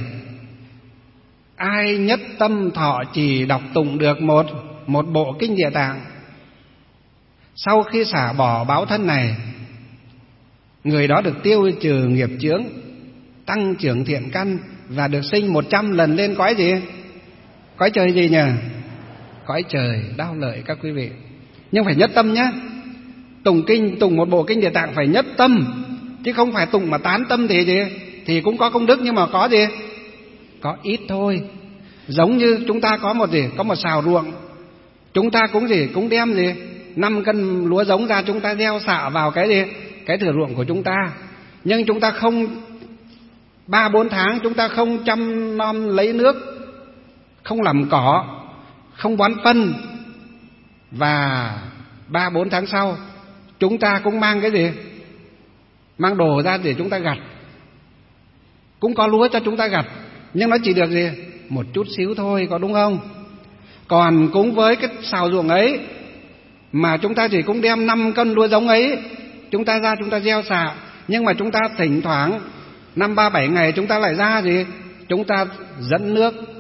Ai nhất tâm thọ trì đọc tụng được một một bộ kinh Địa Tạng, sau khi xả bỏ báo thân này, người đó được tiêu trừ nghiệp chướng, tăng trưởng thiện căn và được sinh một trăm lần lên cõi gì? Cõi trời gì nhỉ? Cõi trời Đao Lợi các quý vị. Nhưng phải nhất tâm nhé. Tụng kinh, tụng một bộ kinh Địa Tạng phải nhất tâm, chứ không phải tụng mà tán tâm thì gì? Thì cũng có công đức nhưng mà có gì? Có ít thôi. Giống như chúng ta có một gì? Có một sào ruộng, chúng ta cũng gì? Cũng đem gì? năm cân lúa giống ra, chúng ta gieo xạ vào cái gì? Cái thửa ruộng của chúng ta. Nhưng chúng ta không ba bốn tháng chúng ta không chăm nom lấy nước, không làm cỏ, không bón phân, và ba bốn tháng sau chúng ta cũng mang cái gì? Mang đồ ra để chúng ta gặt. Cũng có lúa cho chúng ta gặt, nhưng nó chỉ được gì? Một chút xíu thôi, có đúng không? Còn cũng với cái sào ruộng ấy mà chúng ta chỉ cũng đem năm cân lúa giống ấy, chúng ta ra chúng ta gieo xạ, nhưng mà chúng ta thỉnh thoảng năm ba bảy ngày chúng ta lại ra gì? Chúng ta dẫn nước,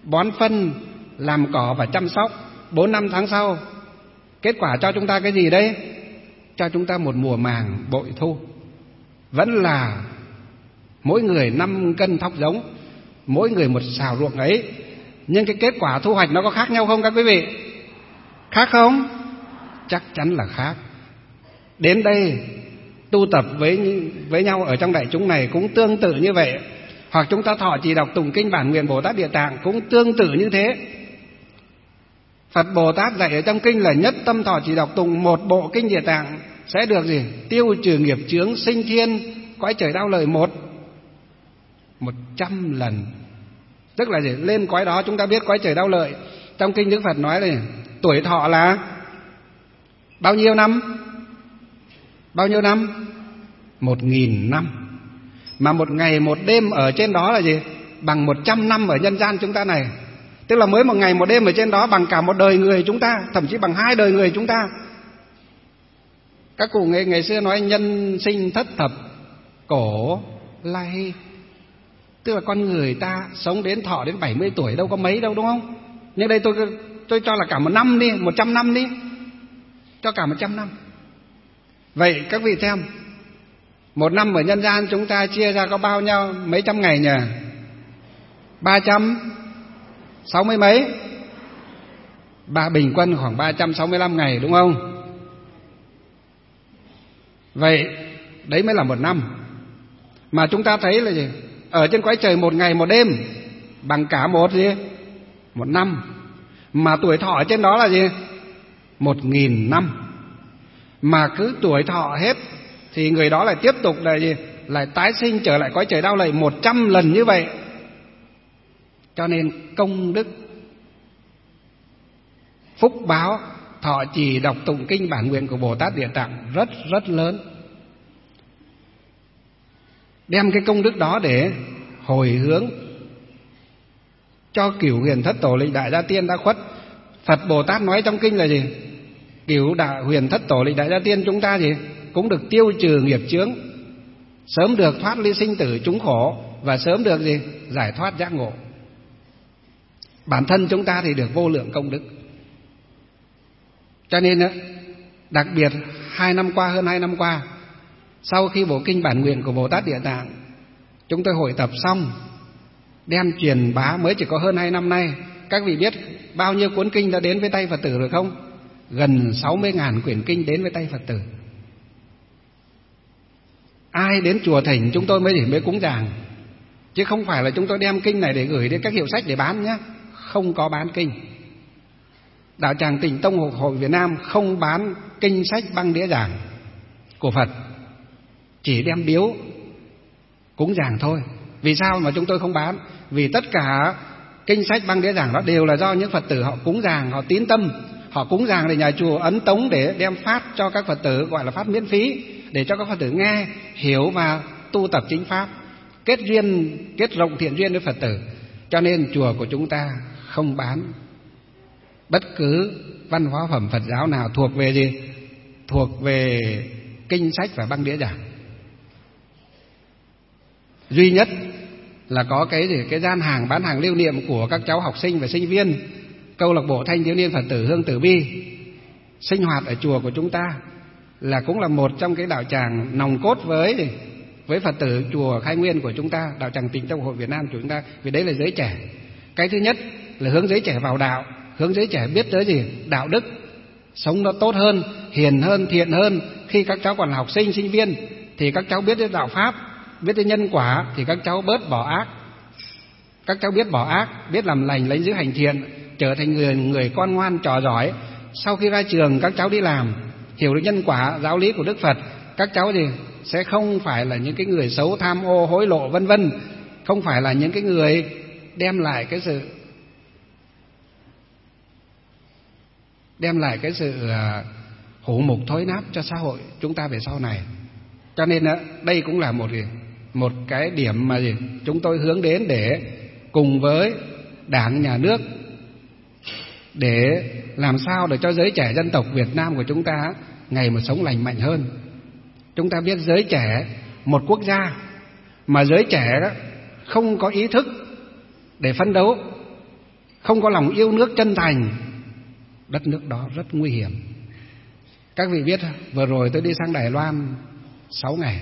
bón phân, làm cỏ và chăm sóc. Bốn năm tháng sau, kết quả cho chúng ta cái gì đấy? Cho chúng ta một mùa màng bội thu. Vẫn là mỗi người năm cân thóc giống, mỗi người một sào ruộng ấy. Nhưng cái kết quả thu hoạch nó có khác nhau không các quý vị? Khác không? Chắc chắn là khác. Đến đây tu tập với với nhau ở trong đại chúng này cũng tương tự như vậy. Hoặc chúng ta thọ trì đọc tụng kinh Bản Nguyện Bồ Tát Địa Tạng cũng tương tự như thế. Phật Bồ Tát dạy ở trong kinh là nhất tâm thọ trì đọc tụng một bộ kinh Địa Tạng sẽ được gì? Tiêu trừ nghiệp chướng, sinh thiên cõi trời đau lợi một một trăm lần. Tức là gì? Lên cõi đó chúng ta biết cõi trời đau lợi. Trong kinh Đức Phật nói là tuổi thọ là bao nhiêu năm? Bao nhiêu năm? Một nghìn năm. Mà một ngày một đêm ở trên đó là gì? Bằng một trăm năm ở nhân gian chúng ta này. Tức là mới một ngày một đêm ở trên đó bằng cả một đời người chúng ta, thậm chí bằng hai đời người chúng ta. Các cụ ngày, ngày xưa nói nhân sinh thất thập cổ lai. Tức là con người ta sống đến thọ đến bảy mươi tuổi đâu có mấy đâu, đúng không? Nhưng đây tôi tôi cho là cả một năm đi, một trăm năm đi. Cho cả một trăm năm. Vậy các vị xem, một năm ở nhân gian chúng ta chia ra có bao nhiêu, mấy trăm ngày nhỉ? Ba trăm sáu mươi mấy? Ba bình quân khoảng ba trăm sáu mươi lăm ngày, đúng không? Vậy đấy mới là một năm. Mà chúng ta thấy là gì? Ở trên cõi trời một ngày một đêm bằng cả một gì? Một năm. Mà tuổi thọ ở trên đó là gì? Một nghìn năm. Mà cứ tuổi thọ hết thì người đó lại tiếp tục là gì? Lại tái sinh trở lại cõi trời đau lợi một trăm lần như vậy. Cho nên công đức phúc báo thọ trì đọc tụng kinh Bản Nguyện của Bồ Tát Địa Tạng rất rất lớn. Đem cái công đức đó để hồi hướng cho cửu huyền thất tổ lịch đại gia tiên đã khuất. Phật Bồ Tát nói trong kinh là gì? Cửu đại huyền thất tổ lịch đại gia tiên chúng ta gì? Cũng được tiêu trừ nghiệp chướng, sớm được thoát ly sinh tử chúng khổ, và sớm được gì? Giải thoát giác ngộ. Bản thân chúng ta thì được vô lượng công đức. Cho nên đặc biệt hai năm qua, hơn hai năm qua, sau khi bộ kinh Bản Nguyện của Bồ Tát Địa Tạng chúng tôi hội tập xong, đem truyền bá mới chỉ có hơn hai năm nay. Các vị biết bao nhiêu cuốn kinh đã đến với tay Phật tử rồi không? Gần sáu mươi ngàn quyển kinh đến với tay Phật tử. Ai đến chùa thỉnh chúng tôi mới để mới cúng dường, chứ không phải là chúng tôi đem kinh này để gửi đến các hiệu sách để bán nhé. Không có bán kinh. Đạo tràng Tịnh Tông Hội Việt Nam không bán kinh sách băng đĩa giảng của Phật, chỉ đem biếu cúng dường thôi. Vì sao mà chúng tôi không bán? Vì tất cả kinh sách băng đĩa giảng đó đều là do những Phật tử họ cúng dường, họ tín tâm, họ cúng dường để nhà chùa ấn tống để đem phát cho các Phật tử, gọi là phát miễn phí, để cho các Phật tử nghe, hiểu và tu tập chính pháp, kết duyên, kết rộng thiện duyên với Phật tử. Cho nên chùa của chúng ta không bán bất cứ văn hóa phẩm Phật giáo nào thuộc về gì? Thuộc về kinh sách và băng đĩa giảng. Duy nhất là có cái gì? Cái gian hàng bán hàng lưu niệm của các cháu học sinh và sinh viên câu lạc bộ thanh thiếu niên Phật tử Hương Tử Bi sinh hoạt ở chùa của chúng ta, là cũng là một trong cái đạo tràng nòng cốt với với Phật tử chùa Khai Nguyên của chúng ta, đạo tràng Tịnh Tông Hội Việt Nam của chúng ta. Vì đấy là giới trẻ. Cái thứ nhất là hướng giới trẻ vào đạo, hướng giới trẻ biết tới gì? Đạo đức, sống nó tốt hơn, hiền hơn, thiện hơn. Khi các cháu còn là học sinh, sinh viên thì các cháu biết tới đạo pháp, biết tới nhân quả, thì các cháu bớt bỏ ác. Các cháu biết bỏ ác, biết làm lành, lấy giữ hành thiện, trở thành người người con ngoan trò giỏi. Sau khi ra trường các cháu đi làm, hiểu được nhân quả, giáo lý của Đức Phật, các cháu gì? Sẽ không phải là những cái người xấu, tham ô, hối lộ vân vân, không phải là những cái người đem lại cái sự đem lại cái sự hủ mục thối nát cho xã hội chúng ta về sau này. Cho nên đây cũng là một một cái điểm mà gì? Chúng tôi hướng đến để cùng với Đảng, Nhà nước để làm sao để cho giới trẻ dân tộc Việt Nam của chúng ta ngày một sống lành mạnh hơn. Chúng ta biết giới trẻ một quốc gia mà giới trẻ đó không có ý thức để phấn đấu, không có lòng yêu nước chân thành, đất nước đó rất nguy hiểm. Các vị biết vừa rồi tôi đi sang Đài Loan sáu ngày.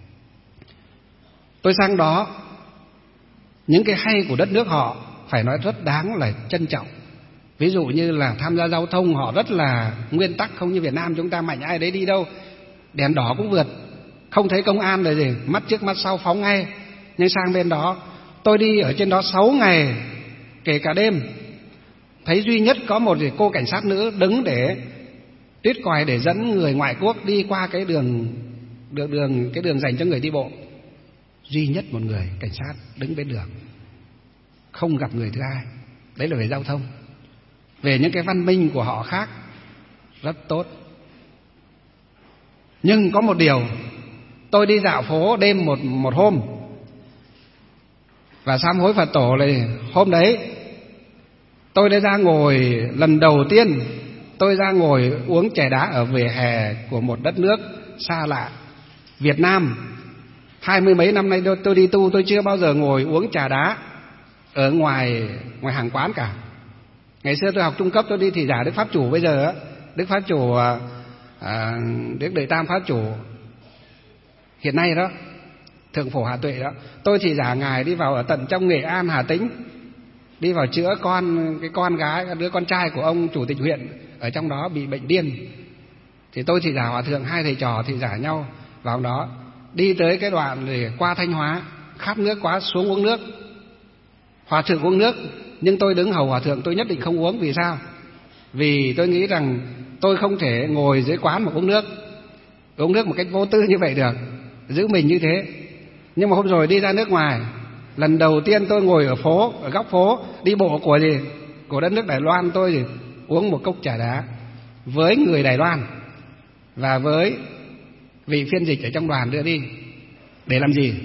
Tôi sang đó, những cái hay của đất nước họ phải nói rất đáng là trân trọng. Ví dụ như là tham gia giao thông họ rất là nguyên tắc, không như Việt Nam chúng ta mạnh ai đấy đi đâu đèn đỏ cũng vượt, không thấy công an là gì mắt trước mắt sau phóng ngay. Nhưng sang bên đó, tôi đi ở trên đó sáu ngày kể cả đêm, thấy duy nhất có một cô cảnh sát nữ đứng để tuyết còi để dẫn người ngoại quốc đi qua cái đường đường đường cái đường dành cho người đi bộ. Duy nhất một người cảnh sát đứng bên đường, không gặp người thứ hai. Đấy là về giao thông. Về những cái văn minh của họ khác rất tốt. Nhưng có một điều, tôi đi dạo phố đêm một một hôm và sám hối Phật tổ là hôm đấy tôi đã ra ngồi lần đầu tiên, tôi ra ngồi uống chè đá ở vỉa hè của một đất nước xa lạ, Việt Nam. Hai mươi mấy năm nay tôi đi tu, tôi chưa bao giờ ngồi uống trà đá ở ngoài ngoài hàng quán cả. Ngày xưa tôi học trung cấp tôi đi thị giả Đức Pháp Chủ, bây giờ Đức Pháp Chủ à, Đức Đệ Tam Pháp Chủ hiện nay đó, Thượng Phổ Hà Tuệ đó, tôi thị giả ngài đi vào ở tận trong Nghệ An, Hà Tĩnh, đi vào chữa con cái con gái, đứa con trai của ông chủ tịch huyện ở trong đó bị bệnh điên. Thì tôi thị giả hòa thượng, hai thầy trò thị giả nhau vào đó, đi tới cái đoạn để qua Thanh Hóa, khát nước quá xuống uống nước. Hòa thượng uống nước, nhưng tôi đứng hầu hòa thượng, tôi nhất định không uống. Vì sao? Vì tôi nghĩ rằng tôi không thể ngồi dưới quán mà uống nước, uống nước một cách vô tư như vậy được, giữ mình như thế. Nhưng mà hôm rồi đi ra nước ngoài, lần đầu tiên tôi ngồi ở phố, ở góc phố đi bộ của gì của đất nước Đài Loan, tôi thì uống một cốc trà đá với người Đài Loan và với vị phiên dịch ở trong đoàn đưa đi. Để làm gì?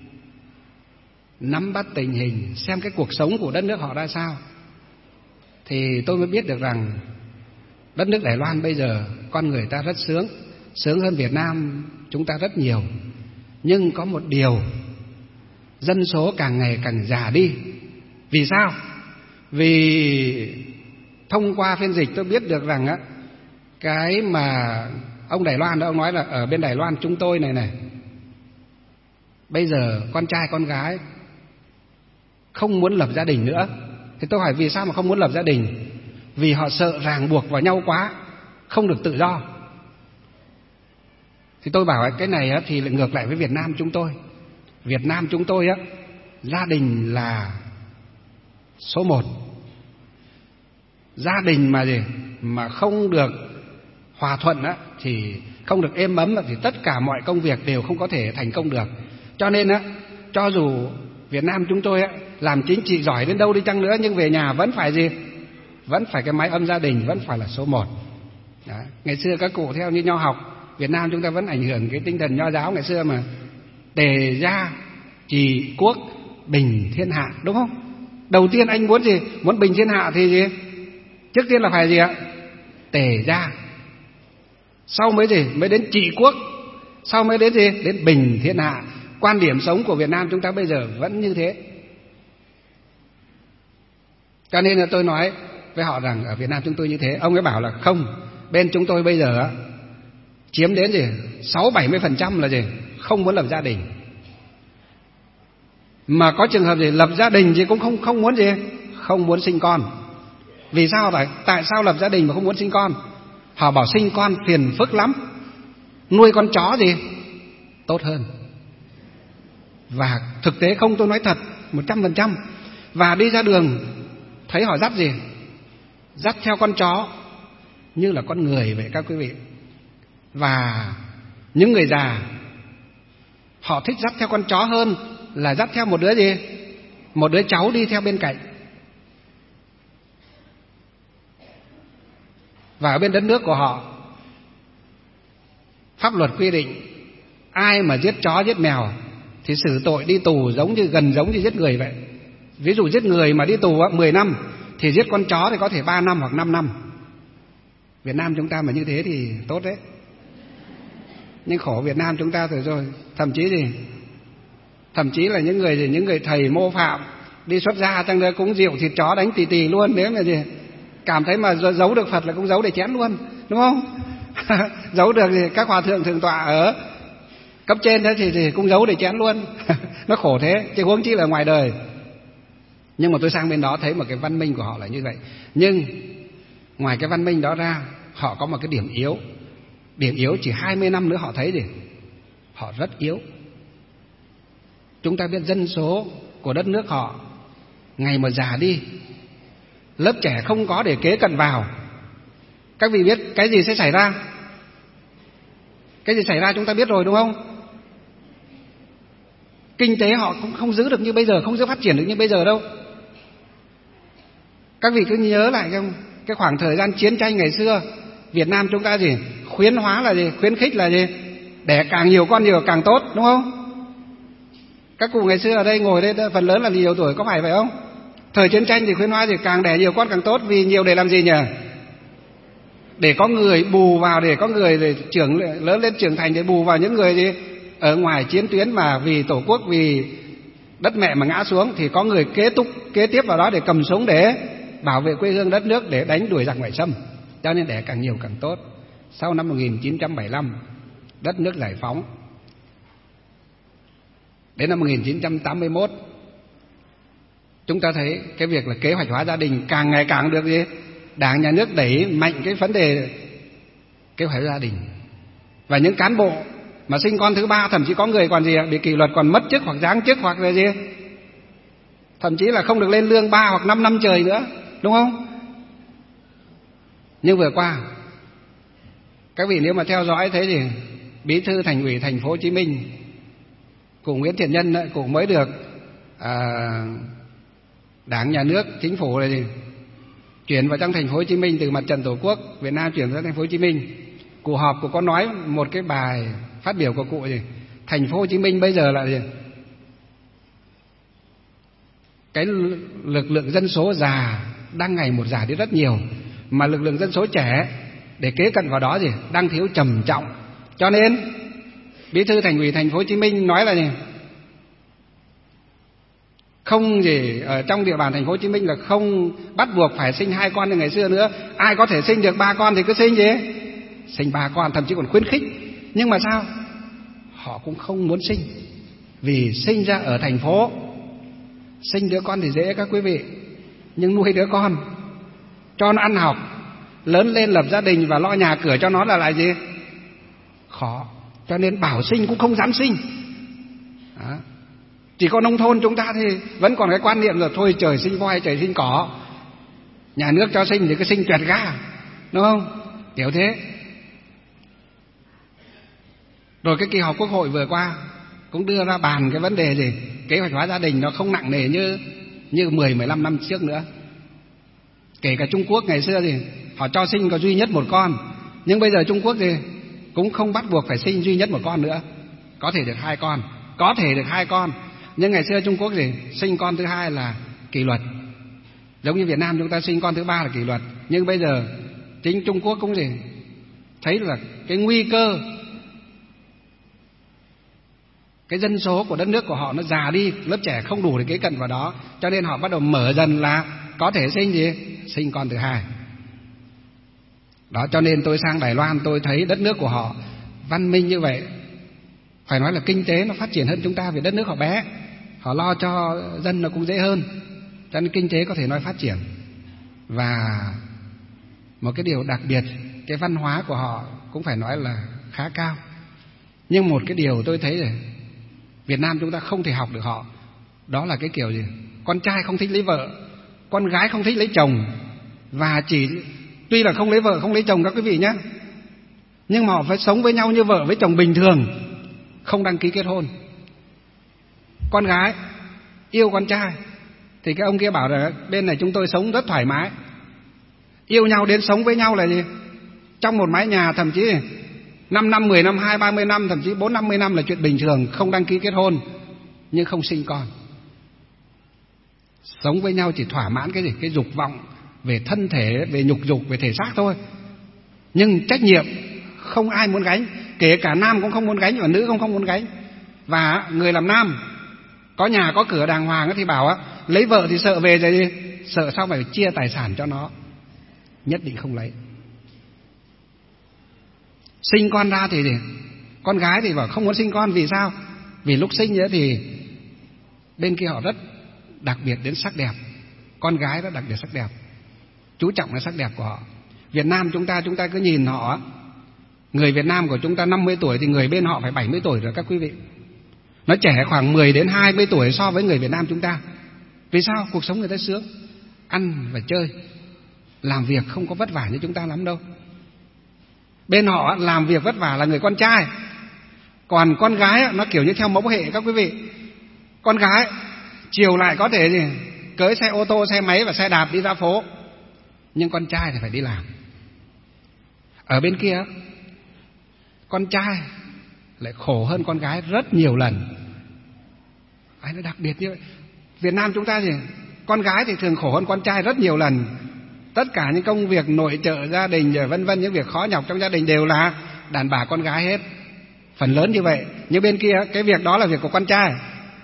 Nắm bắt tình hình, xem cái cuộc sống của đất nước họ ra sao. Thì tôi mới biết được rằng đất nước Đài Loan bây giờ con người ta rất sướng, sướng hơn Việt Nam chúng ta rất nhiều. Nhưng có một điều, dân số càng ngày càng già đi. Vì sao? Vì thông qua phiên dịch tôi biết được rằng á, cái mà ông Đài Loan đó, ông nói là ở bên Đài Loan chúng tôi này này, bây giờ con trai con gái không muốn lập gia đình nữa. Thì tôi hỏi vì sao mà không muốn lập gia đình? Vì họ sợ ràng buộc vào nhau quá, không được tự do. Thì tôi bảo cái này á, thì lại ngược lại với Việt Nam chúng tôi. Việt Nam chúng tôi á, gia đình là số một. Gia đình mà gì mà không được hòa thuận á, thì không được êm ấm, thì tất cả mọi công việc đều không có thể thành công được. Cho nên á, cho dù Việt Nam chúng tôi á, làm chính trị giỏi đến đâu đi chăng nữa, nhưng về nhà vẫn phải gì? Vẫn phải cái mái ấm gia đình, vẫn phải là số một. Đó. Ngày xưa các cụ theo như nho học, Việt Nam chúng ta vẫn ảnh hưởng cái tinh thần nho giáo ngày xưa mà. Tề gia, trì quốc, bình thiên hạ, đúng không? Đầu tiên anh muốn gì? Muốn bình thiên hạ thì gì? Trước tiên là phải gì ạ? Tề gia. Sau mới gì? Mới đến trị quốc. Sau mới đến gì? Đến bình thiên hạ. Quan điểm sống của Việt Nam chúng ta bây giờ vẫn như thế. Cho nên là tôi nói với họ rằng ở Việt Nam chúng tôi như thế. Ông ấy bảo là không, bên chúng tôi bây giờ chiếm đến gì sáu bảy mươi phần trăm là gì không muốn lập gia đình. Mà có trường hợp gì lập gia đình thì cũng không không muốn gì không muốn sinh con. Vì sao vậy? Tại sao lập gia đình mà không muốn sinh con? Họ bảo sinh con phiền phức lắm, nuôi con chó gì tốt hơn. Và thực tế không, tôi nói thật một trăm phần trăm. Và đi ra đường thấy họ dắt gì? Dắt theo con chó như là con người vậy các quý vị. Và những người già họ thích dắt theo con chó hơn là dắt theo một đứa gì? Một đứa cháu đi theo bên cạnh. Và ở bên đất nước của họ, pháp luật quy định ai mà giết chó giết mèo thì xử tội đi tù, giống như gần giống như giết người vậy. Ví dụ giết người mà đi tù mười năm thì giết con chó thì có thể ba năm hoặc năm năm. Việt Nam chúng ta mà như thế thì tốt đấy. Nhưng khổ Việt Nam chúng ta rồi rồi, thậm chí gì? Thậm chí là những người gì những người thầy mô phạm đi xuất gia chăng nữa cũng rượu thịt chó đánh tì tì luôn. Nếu mà gì cảm thấy mà giấu được Phật là cũng giấu để chén luôn, đúng không? Giấu được thì các hòa thượng thượng tọa ở cấp trên thế thì, thì cũng giấu để chén luôn. Nó khổ thế, chứ huống chi là ngoài đời. Nhưng mà tôi sang bên đó thấy một cái văn minh của họ là như vậy. Nhưng ngoài cái văn minh đó ra, họ có một cái điểm yếu. Điểm yếu chỉ hai mươi năm nữa họ thấy gì? Họ rất yếu. Chúng ta biết dân số của đất nước họ ngày một già đi, lớp trẻ không có để kế cận vào. Các vị biết cái gì sẽ xảy ra? Cái gì xảy ra chúng ta biết rồi, đúng không? Kinh tế họ cũng không giữ được như bây giờ, không giữ phát triển được như bây giờ đâu. Các vị cứ nhớ lại trong cái khoảng thời gian chiến tranh ngày xưa, Việt Nam chúng ta gì? Khuyến hóa là gì? Khuyến khích là gì? Đẻ càng nhiều con nhiều càng tốt, đúng không? Các cụ ngày xưa ở đây ngồi đây phần lớn là nhiều tuổi, có phải vậy không? Thời chiến tranh thì khuyến hóa gì? Càng đẻ nhiều con càng tốt. Vì nhiều để làm gì nhỉ? Để có người bù vào, để có người để trưởng lớn lên trưởng thành, để bù vào những người gì ở ngoài chiến tuyến mà vì tổ quốc, vì đất mẹ mà ngã xuống, thì có người kế tục kế tiếp vào đó để cầm súng để bảo vệ quê hương đất nước, để đánh đuổi giặc ngoại xâm. Cho nên đẻ càng nhiều càng tốt. Sau năm một nghìn chín trăm bảy mươi lăm, đất nước giải phóng, đến năm một nghìn chín trăm tám mươi mốt, chúng ta thấy cái việc là kế hoạch hóa gia đình càng ngày càng được gì? Đảng nhà nước đẩy mạnh cái vấn đề kế hoạch gia đình. Và những cán bộ mà sinh con thứ ba, thậm chí có người còn gì bị kỷ luật, còn mất chức hoặc giáng chức, hoặc là gì, thậm chí là không được lên lương ba hoặc năm năm trời nữa, đúng không? Nhưng vừa qua, các vị nếu mà theo dõi thấy thì Bí thư Thành ủy Thành phố Hồ Chí Minh cụ Nguyễn Thiện Nhân ấy, cụ mới được à, Đảng nhà nước chính phủ là gì chuyển vào trong Thành phố Hồ Chí Minh, từ Mặt trận Tổ quốc Việt Nam chuyển vào Thành phố Hồ Chí Minh. Cụ họp cụ có nói một cái bài phát biểu của cụ gì? Thành phố Hồ Chí Minh bây giờ là gì? Cái lực lượng dân số già đang ngày một già đi rất nhiều, mà lực lượng dân số trẻ để kế cận vào đó gì đang thiếu trầm trọng. Cho nên Bí thư Thành ủy Thành phố Hồ Chí Minh nói là gì? Không gì ở trong địa bàn Thành phố Hồ Chí Minh là không bắt buộc phải sinh hai con như ngày xưa nữa. Ai có thể sinh được ba con thì cứ sinh gì? Sinh ba con, thậm chí còn khuyến khích. Nhưng mà sao? Họ cũng không muốn sinh. Vì sinh ra ở thành phố, sinh đứa con thì dễ các quý vị, nhưng nuôi đứa con, cho nó ăn học, lớn lên lập gia đình và lo nhà cửa cho nó là lại gì? Khó. Cho nên bảo sinh cũng không dám sinh. Đó. Chỉ có nông thôn chúng ta thì vẫn còn cái quan niệm là thôi trời sinh voi trời sinh cỏ, nhà nước cho sinh thì cứ sinh choẹt ga, đúng không? Kiểu thế. Rồi cái kỳ họp Quốc hội vừa qua cũng đưa ra bàn cái vấn đề gì kế hoạch hóa gia đình nó không nặng nề như như mười mười lăm năm trước nữa. Kể cả Trung Quốc ngày xưa thì họ cho sinh có duy nhất một con, nhưng bây giờ Trung Quốc thì cũng không bắt buộc phải sinh duy nhất một con nữa, có thể được hai con, có thể được hai con. Nhưng ngày xưa Trung Quốc thì sinh con thứ hai là kỷ luật, giống như Việt Nam chúng ta sinh con thứ ba là kỷ luật. Nhưng bây giờ chính Trung Quốc cũng gì thấy là cái nguy cơ, cái dân số của đất nước của họ nó già đi, lớp trẻ không đủ để kế cận vào đó, cho nên họ bắt đầu mở dần là có thể sinh gì sinh con thứ hai. Đó, cho nên tôi sang Đài Loan tôi thấy đất nước của họ văn minh như vậy, phải nói là kinh tế nó phát triển hơn chúng ta, vì đất nước họ bé, họ lo cho dân nó cũng dễ hơn, cho nên kinh tế có thể nói phát triển. Và một cái điều đặc biệt, cái văn hóa của họ cũng phải nói là khá cao. Nhưng một cái điều tôi thấy là Việt Nam chúng ta không thể học được họ, đó là cái kiểu gì con trai không thích lấy vợ, con gái không thích lấy chồng, và chỉ tuy là không lấy vợ không lấy chồng các quý vị nhé, nhưng mà họ phải sống với nhau như vợ với chồng bình thường, không đăng ký kết hôn. Con gái yêu con trai thì cái ông kia bảo là bên này chúng tôi sống rất thoải mái, yêu nhau đến sống với nhau là gì trong một mái nhà, thậm chí năm năm, mười năm, hai ba mươi năm, thậm chí bốn năm mươi năm là chuyện bình thường, không đăng ký kết hôn nhưng không sinh con. Sống với nhau chỉ thỏa mãn cái gì cái dục vọng về thân thể, về nhục dục, về thể xác thôi. Nhưng trách nhiệm không ai muốn gánh, kể cả nam cũng không muốn gánh và nữ cũng không muốn gánh. Và người làm nam có nhà có cửa đàng hoàng thì bảo á, lấy vợ thì sợ về rồi đi, sợ sao phải chia tài sản cho nó, nhất định không lấy. Sinh con ra thì con gái thì bảo không muốn sinh con, vì sao? Vì lúc sinh nữa thì bên kia họ rất đặc biệt đến sắc đẹp, con gái rất đặc biệt sắc đẹp, chú trọng đến sắc đẹp của họ. Việt Nam chúng ta chúng ta cứ nhìn họ, người Việt Nam của chúng ta năm mươi tuổi thì người bên họ phải bảy mươi tuổi rồi các quý vị. Nó trẻ khoảng mười đến hai mươi tuổi so với người Việt Nam chúng ta. Vì sao? Cuộc sống người ta sướng, ăn và chơi, làm việc không có vất vả như chúng ta lắm đâu. Bên họ làm việc vất vả là người con trai, còn con gái nó kiểu như theo mẫu hệ các quý vị. Con gái chiều lại có thể gì cưới xe ô tô, xe máy và xe đạp đi ra phố, nhưng con trai thì phải đi làm. Ở bên kia con trai lại khổ hơn con gái rất nhiều lần. Ai nó đặc biệt như vậy. Việt Nam chúng ta thì con gái thì thường khổ hơn con trai rất nhiều lần. Tất cả những công việc nội trợ gia đình rồi vân vân, những việc khó nhọc trong gia đình đều là đàn bà con gái hết, phần lớn như vậy. Nhưng bên kia cái việc đó là việc của con trai.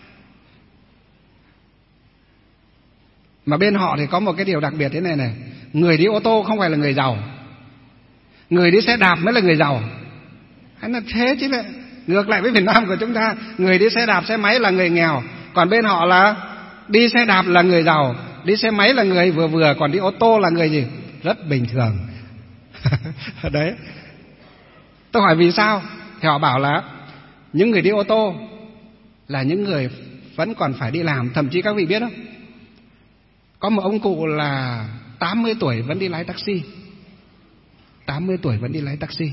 Mà bên họ thì có một cái điều đặc biệt thế này này, người đi ô tô không phải là người giàu, người đi xe đạp mới là người giàu. Hay là thế chứ lại ngược lại với Việt Nam của chúng ta, người đi xe đạp xe máy là người nghèo, còn bên họ là đi xe đạp là người giàu, đi xe máy là người vừa vừa, còn đi ô tô là người gì? Rất bình thường. Đấy. Tôi hỏi vì sao? Thì họ bảo là những người đi ô tô là những người vẫn còn phải đi làm. Thậm chí các vị biết không, có một ông cụ là tám mươi tuổi vẫn đi lái taxi, tám mươi tuổi vẫn đi lái taxi.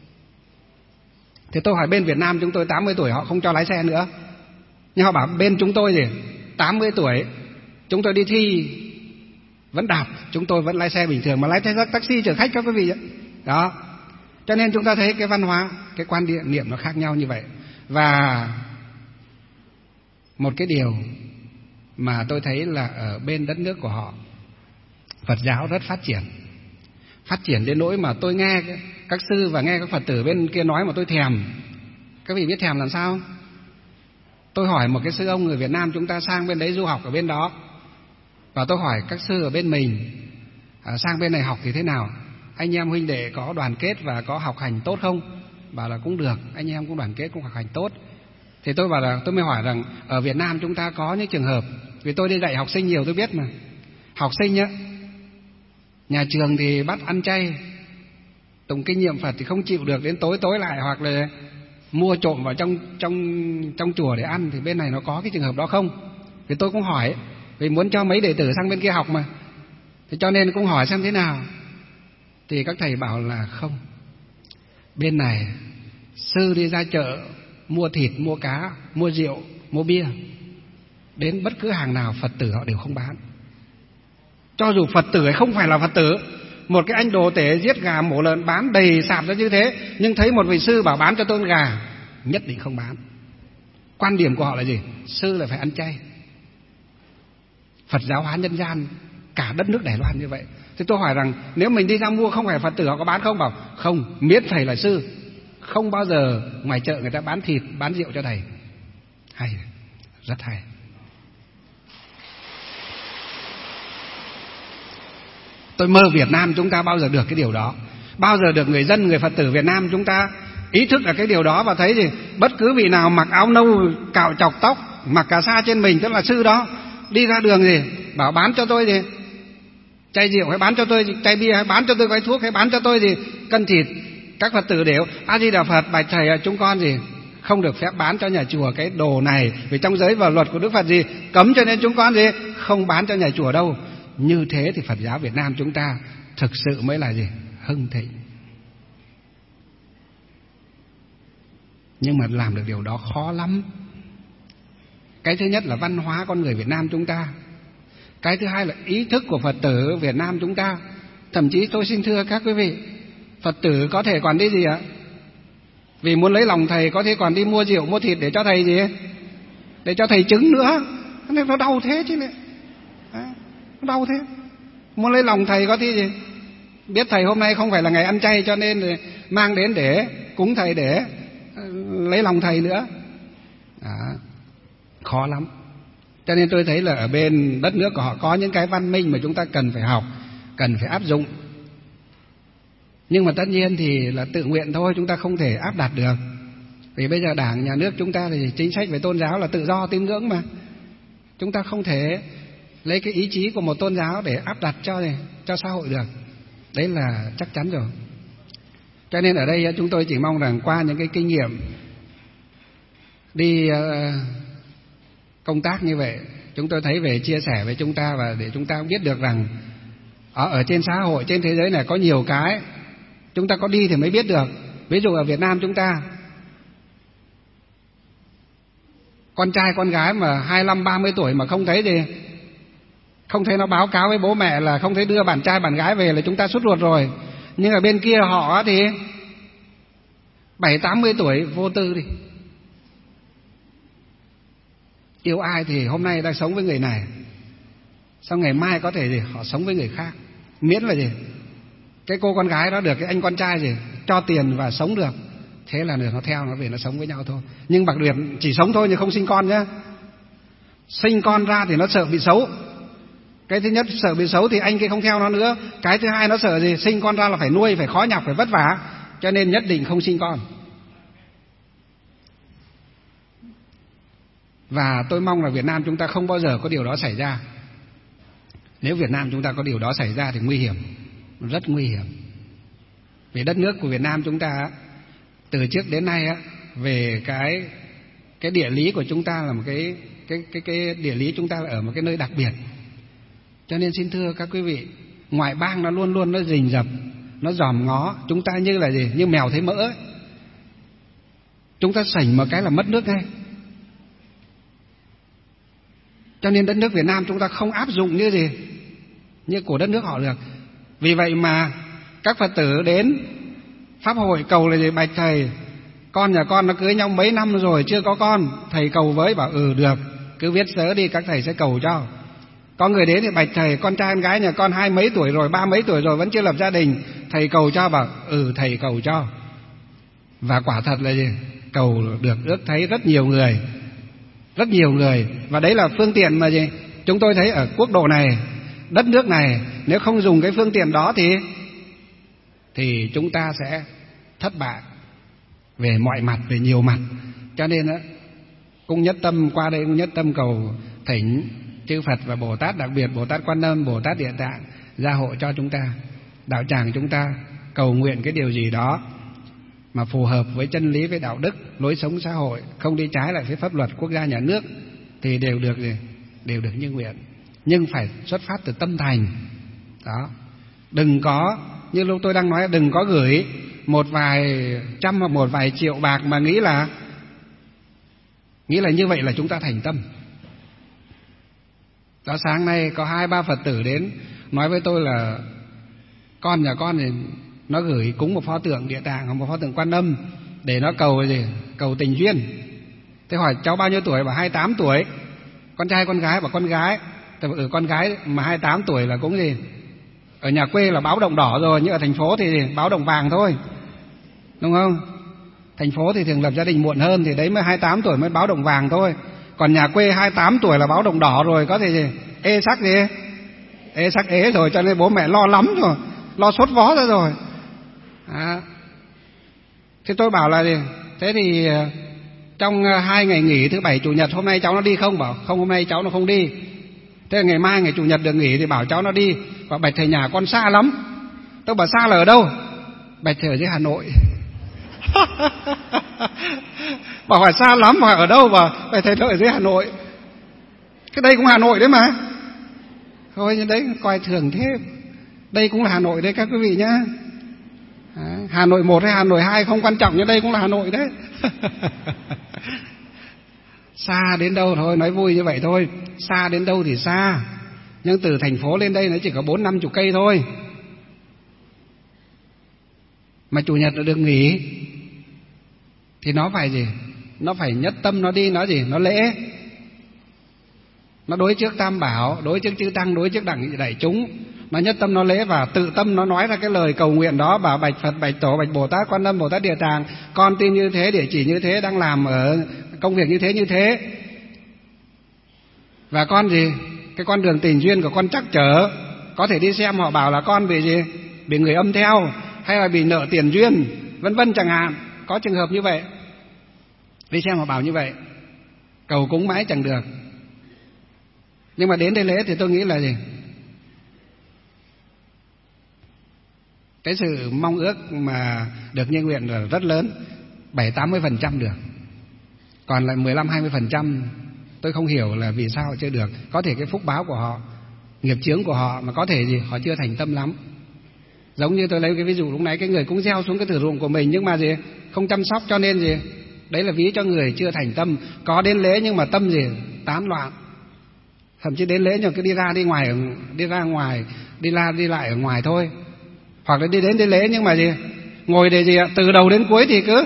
Thì tôi hỏi bên Việt Nam chúng tôi tám mươi tuổi họ không cho lái xe nữa, nhưng họ bảo bên chúng tôi gì tám mươi tuổi chúng tôi đi thi vẫn đạp, chúng tôi vẫn lái xe bình thường, mà lái xe taxi chở khách các quý vị. Đó. Cho nên chúng ta thấy cái văn hóa, cái quan niệm nó khác nhau như vậy. Và một cái điều mà tôi thấy là ở bên đất nước của họ, Phật giáo rất phát triển. Phát triển đến nỗi mà tôi nghe các sư và nghe các Phật tử bên kia nói mà tôi thèm. Các vị biết thèm làm sao? Tôi hỏi một cái sư ông người Việt Nam chúng ta sang bên đấy du học ở bên đó, và tôi hỏi các sư ở bên mình à, sang bên này học thì thế nào? Anh em huynh đệ có đoàn kết và có học hành tốt không? Bảo là cũng được, anh em cũng đoàn kết, cũng học hành tốt. Thì tôi bảo là tôi mới hỏi rằng ở Việt Nam chúng ta có những trường hợp, vì tôi đi dạy học sinh nhiều tôi biết mà. Học sinh nhá, nhà trường thì bắt ăn chay, tụng kinh niệm Phật thì không chịu được, đến tối tối lại hoặc là mua trộm vào trong trong trong chùa để ăn. Thì bên này nó có cái trường hợp đó không? Thì tôi cũng hỏi, vì muốn cho mấy đệ tử sang bên kia học mà, thì cho nên cũng hỏi xem thế nào. Thì các thầy bảo là không, bên này sư đi ra chợ mua thịt, mua cá, mua rượu, mua bia, đến bất cứ hàng nào Phật tử họ đều không bán. Cho dù Phật tử ấy không phải là Phật tử, một cái anh đồ tể giết gà mổ lợn bán đầy sạp ra như thế, nhưng thấy một vị sư bảo bán cho tôi con gà, nhất định không bán. Quan điểm của họ là gì? Sư là phải ăn chay. Phật giáo hóa nhân gian cả đất nước Đài Loan như vậy. Thì tôi hỏi rằng nếu mình đi ra mua không phải Phật tử họ có bán không? Bảo không, miễn thầy là sư, không bao giờ ngoài chợ người ta bán thịt, bán rượu cho thầy. Hay, rất hay. Tôi mơ Việt Nam chúng ta bao giờ được cái điều đó, bao giờ được người dân, người Phật tử Việt Nam chúng ta ý thức là cái điều đó, và thấy gì bất cứ vị nào mặc áo nâu cạo chọc tóc, mặc cà sa trên mình, tức là sư đó, đi ra đường gì bảo bán cho tôi gì chai rượu, hay bán cho tôi chai bia, hay bán cho tôi gói thuốc, hay bán cho tôi gì cân thịt, các Phật tử đều A Di Đà Phật, bạch thầy chúng con gì không được phép bán cho nhà chùa cái đồ này, vì trong giới và luật của Đức Phật gì cấm, cho nên chúng con gì không bán cho nhà chùa đâu. Như thế thì Phật giáo Việt Nam chúng ta thực sự mới là gì hưng thịnh. Nhưng mà làm được điều đó khó lắm. Cái thứ nhất là văn hóa con người Việt Nam chúng ta, cái thứ hai là ý thức của Phật tử Việt Nam chúng ta. Thậm chí tôi xin thưa các quý vị, Phật tử có thể còn đi gì ạ? Vì muốn lấy lòng thầy có thể còn đi mua rượu, mua thịt để cho thầy gì, để cho thầy chứng nữa. Nên nó đau thế chứ này, nó đau thế. Muốn lấy lòng thầy có thể gì, biết thầy hôm nay không phải là ngày ăn chay, cho nên mang đến để cúng thầy, để lấy lòng thầy nữa. Đó, khó lắm. Cho nên tôi thấy là ở bên đất nước của họ có những cái văn minh mà chúng ta cần phải học, cần phải áp dụng. Nhưng mà tất nhiên thì là tự nguyện thôi, chúng ta không thể áp đặt được. Vì bây giờ Đảng, Nhà nước chúng ta thì chính sách về tôn giáo là tự do tín ngưỡng mà. Chúng ta không thể lấy cái ý chí của một tôn giáo để áp đặt cho cho xã hội được. Đấy là chắc chắn rồi. Cho nên ở đây chúng tôi chỉ mong rằng qua những cái kinh nghiệm đi công tác như vậy, chúng tôi thấy về chia sẻ với chúng ta, và để chúng ta biết được rằng ở, ở trên xã hội, trên thế giới này có nhiều cái chúng ta có đi thì mới biết được. Ví dụ ở Việt Nam chúng ta, con trai con gái mà hai mươi lăm ba mươi tuổi mà không thấy gì, không thấy nó báo cáo với bố mẹ là không thấy đưa bạn trai bạn gái về là chúng ta sốt ruột rồi. Nhưng ở bên kia họ thì bảy tám mươi tuổi vô tư đi, yêu ai thì hôm nay đang sống với người này, sau ngày mai có thể gì họ sống với người khác, miễn là gì cái cô con gái đó được cái anh con trai gì cho tiền và sống được, thế là được, nó theo nó về nó sống với nhau thôi. Nhưng đặc biệt chỉ sống thôi nhưng không sinh con nhé. Sinh con ra thì nó sợ bị xấu. Cái thứ nhất sợ bị xấu thì anh kia không theo nó nữa. Cái thứ hai nó sợ gì, sinh con ra là phải nuôi, phải khó nhọc, phải vất vả, cho nên nhất định không sinh con. Và tôi mong là Việt Nam chúng ta không bao giờ có điều đó xảy ra. Nếu Việt Nam chúng ta có điều đó xảy ra thì nguy hiểm, rất nguy hiểm. Vì đất nước của Việt Nam chúng ta từ trước đến nay á, về cái cái địa lý của chúng ta là một cái cái cái cái địa lý chúng ta là ở một cái nơi đặc biệt. Cho nên xin thưa các quý vị, ngoại bang nó luôn luôn nó rình rập, nó dòm ngó chúng ta như là gì, như mèo thấy mỡ ấy. Chúng ta sảnh một cái là mất nước ngay. Cho nên đất nước Việt Nam chúng ta không áp dụng như gì như của đất nước họ được. Vì vậy mà các Phật tử đến pháp hội cầu là gì, bạch thầy, con nhà con nó cưới nhau mấy năm rồi chưa có con, thầy cầu với, bảo ừ được, cứ viết sớ đi, các thầy sẽ cầu cho. Có người đến thì bạch thầy, con trai con gái nhà con hai mấy tuổi rồi, ba mấy tuổi rồi vẫn chưa lập gia đình, thầy cầu cho, bảo ừ thầy cầu cho. Và quả thật là gì, cầu được ước thấy rất nhiều người, rất nhiều người. Và đấy là phương tiện mà gì chúng tôi thấy ở quốc độ này, đất nước này, nếu không dùng cái phương tiện đó thì thì chúng ta sẽ thất bại về mọi mặt, về nhiều mặt. Cho nên á, cũng nhất tâm qua đây cũng nhất tâm cầu thỉnh chư Phật và Bồ Tát, đặc biệt Bồ Tát Quan Âm, Bồ Tát Địa Tạng gia hộ cho chúng ta, đạo tràng chúng ta cầu nguyện cái điều gì đó mà phù hợp với chân lý, với đạo đức, lối sống xã hội, không đi trái lại với pháp luật quốc gia nhà nước, thì đều được đều được như nguyện. Nhưng phải xuất phát từ tâm thành đó. Đừng có như lúc tôi đang nói, đừng có gửi một vài trăm hoặc một vài triệu bạc mà nghĩ là nghĩ là như vậy là chúng ta thành tâm. Đó, sáng nay có hai ba Phật tử đến nói với tôi là con nhà con thì nó gửi cúng một pho tượng Địa Tạng hoặc một pho tượng Quan Âm để nó cầu gì, cầu tình duyên. Thế hỏi cháu bao nhiêu tuổi, bảo hai mươi tám tuổi. Con trai con gái, bảo con gái. Thế bảo ừ, con gái mà hai mươi tám tuổi là cũng gì, ở nhà quê là báo động đỏ rồi, nhưng ở thành phố thì báo động vàng thôi, đúng không? Thành phố thì thường lập gia đình muộn hơn, thì đấy mới hai mươi tám tuổi mới báo động vàng thôi. Còn nhà quê hai mươi tám tuổi là báo động đỏ rồi, có thể gì ê sắc gì ê sắc ế rồi, cho nên bố mẹ lo lắm rồi, lo sốt vó ra rồi à. Thế tôi bảo là gì, thế thì trong hai ngày nghỉ thứ bảy chủ nhật hôm nay cháu nó đi không? Bảo không, hôm nay cháu nó không đi. Thế ngày mai ngày chủ nhật được nghỉ thì bảo cháu nó đi. Bảo bạch thầy nhà con xa lắm. Tôi bảo xa là ở đâu? Bạch thầy ở dưới Hà Nội. Bảo hỏi xa lắm, hỏi ở đâu? Bảo bạch thầy ở dưới Hà Nội. Cái đây cũng Hà Nội đấy mà. Thôi như đấy coi thường thế. Đây cũng là Hà Nội đấy các quý vị nhá. Hà Nội một hay Hà Nội hai không quan trọng, nhưng đây cũng là Hà Nội đấy. Xa đến đâu thôi, nói vui như vậy thôi. Xa đến đâu thì xa, nhưng từ thành phố lên đây nó chỉ có bốn năm chục cây thôi. Mà chủ nhật nó được nghỉ thì nó phải gì, nó phải nhất tâm nó đi, nó gì, nó lễ, nó đối trước Tam Bảo, đối trước chư Tăng, đối trước đẳng đại chúng. Nó nhất tâm nó lễ và tự tâm nó nói ra cái lời cầu nguyện đó, bảo bạch Phật, bạch Tổ, bạch Bồ Tát Quan Âm, Bồ Tát Địa Tạng, con tin như thế, địa chỉ như thế, đang làm ở công việc như thế như thế. Và con gì? Cái con đường tình duyên của con trắc trở. Có thể đi xem họ bảo là con bị gì? Bị người âm theo, hay là bị nợ tiền duyên, vân vân chẳng hạn. Có trường hợp như vậy. Đi xem họ bảo như vậy. Cầu cúng mãi chẳng được. Nhưng mà đến đây lễ thì tôi nghĩ là gì? Cái sự mong ước mà được như nguyện là rất lớn, bảy tám mươi phần trăm được. Còn lại mười lăm hai mươi phần trăm tôi không hiểu là vì sao chưa được. Có thể cái phúc báo của họ, nghiệp chướng của họ, mà có thể gì họ chưa thành tâm lắm. Giống như tôi lấy cái ví dụ lúc nãy, cái người cũng gieo xuống cái thửa ruộng của mình nhưng mà gì không chăm sóc, cho nên gì đấy là ví cho người chưa thành tâm. Có đến lễ nhưng mà tâm gì tán loạn. Thậm chí đến lễ nhưng cứ đi ra đi ngoài, đi ra ngoài, đi la đi lại ở ngoài thôi. Hoặc là đi đến đến lễ nhưng mà gì ngồi để gì từ đầu đến cuối thì cứ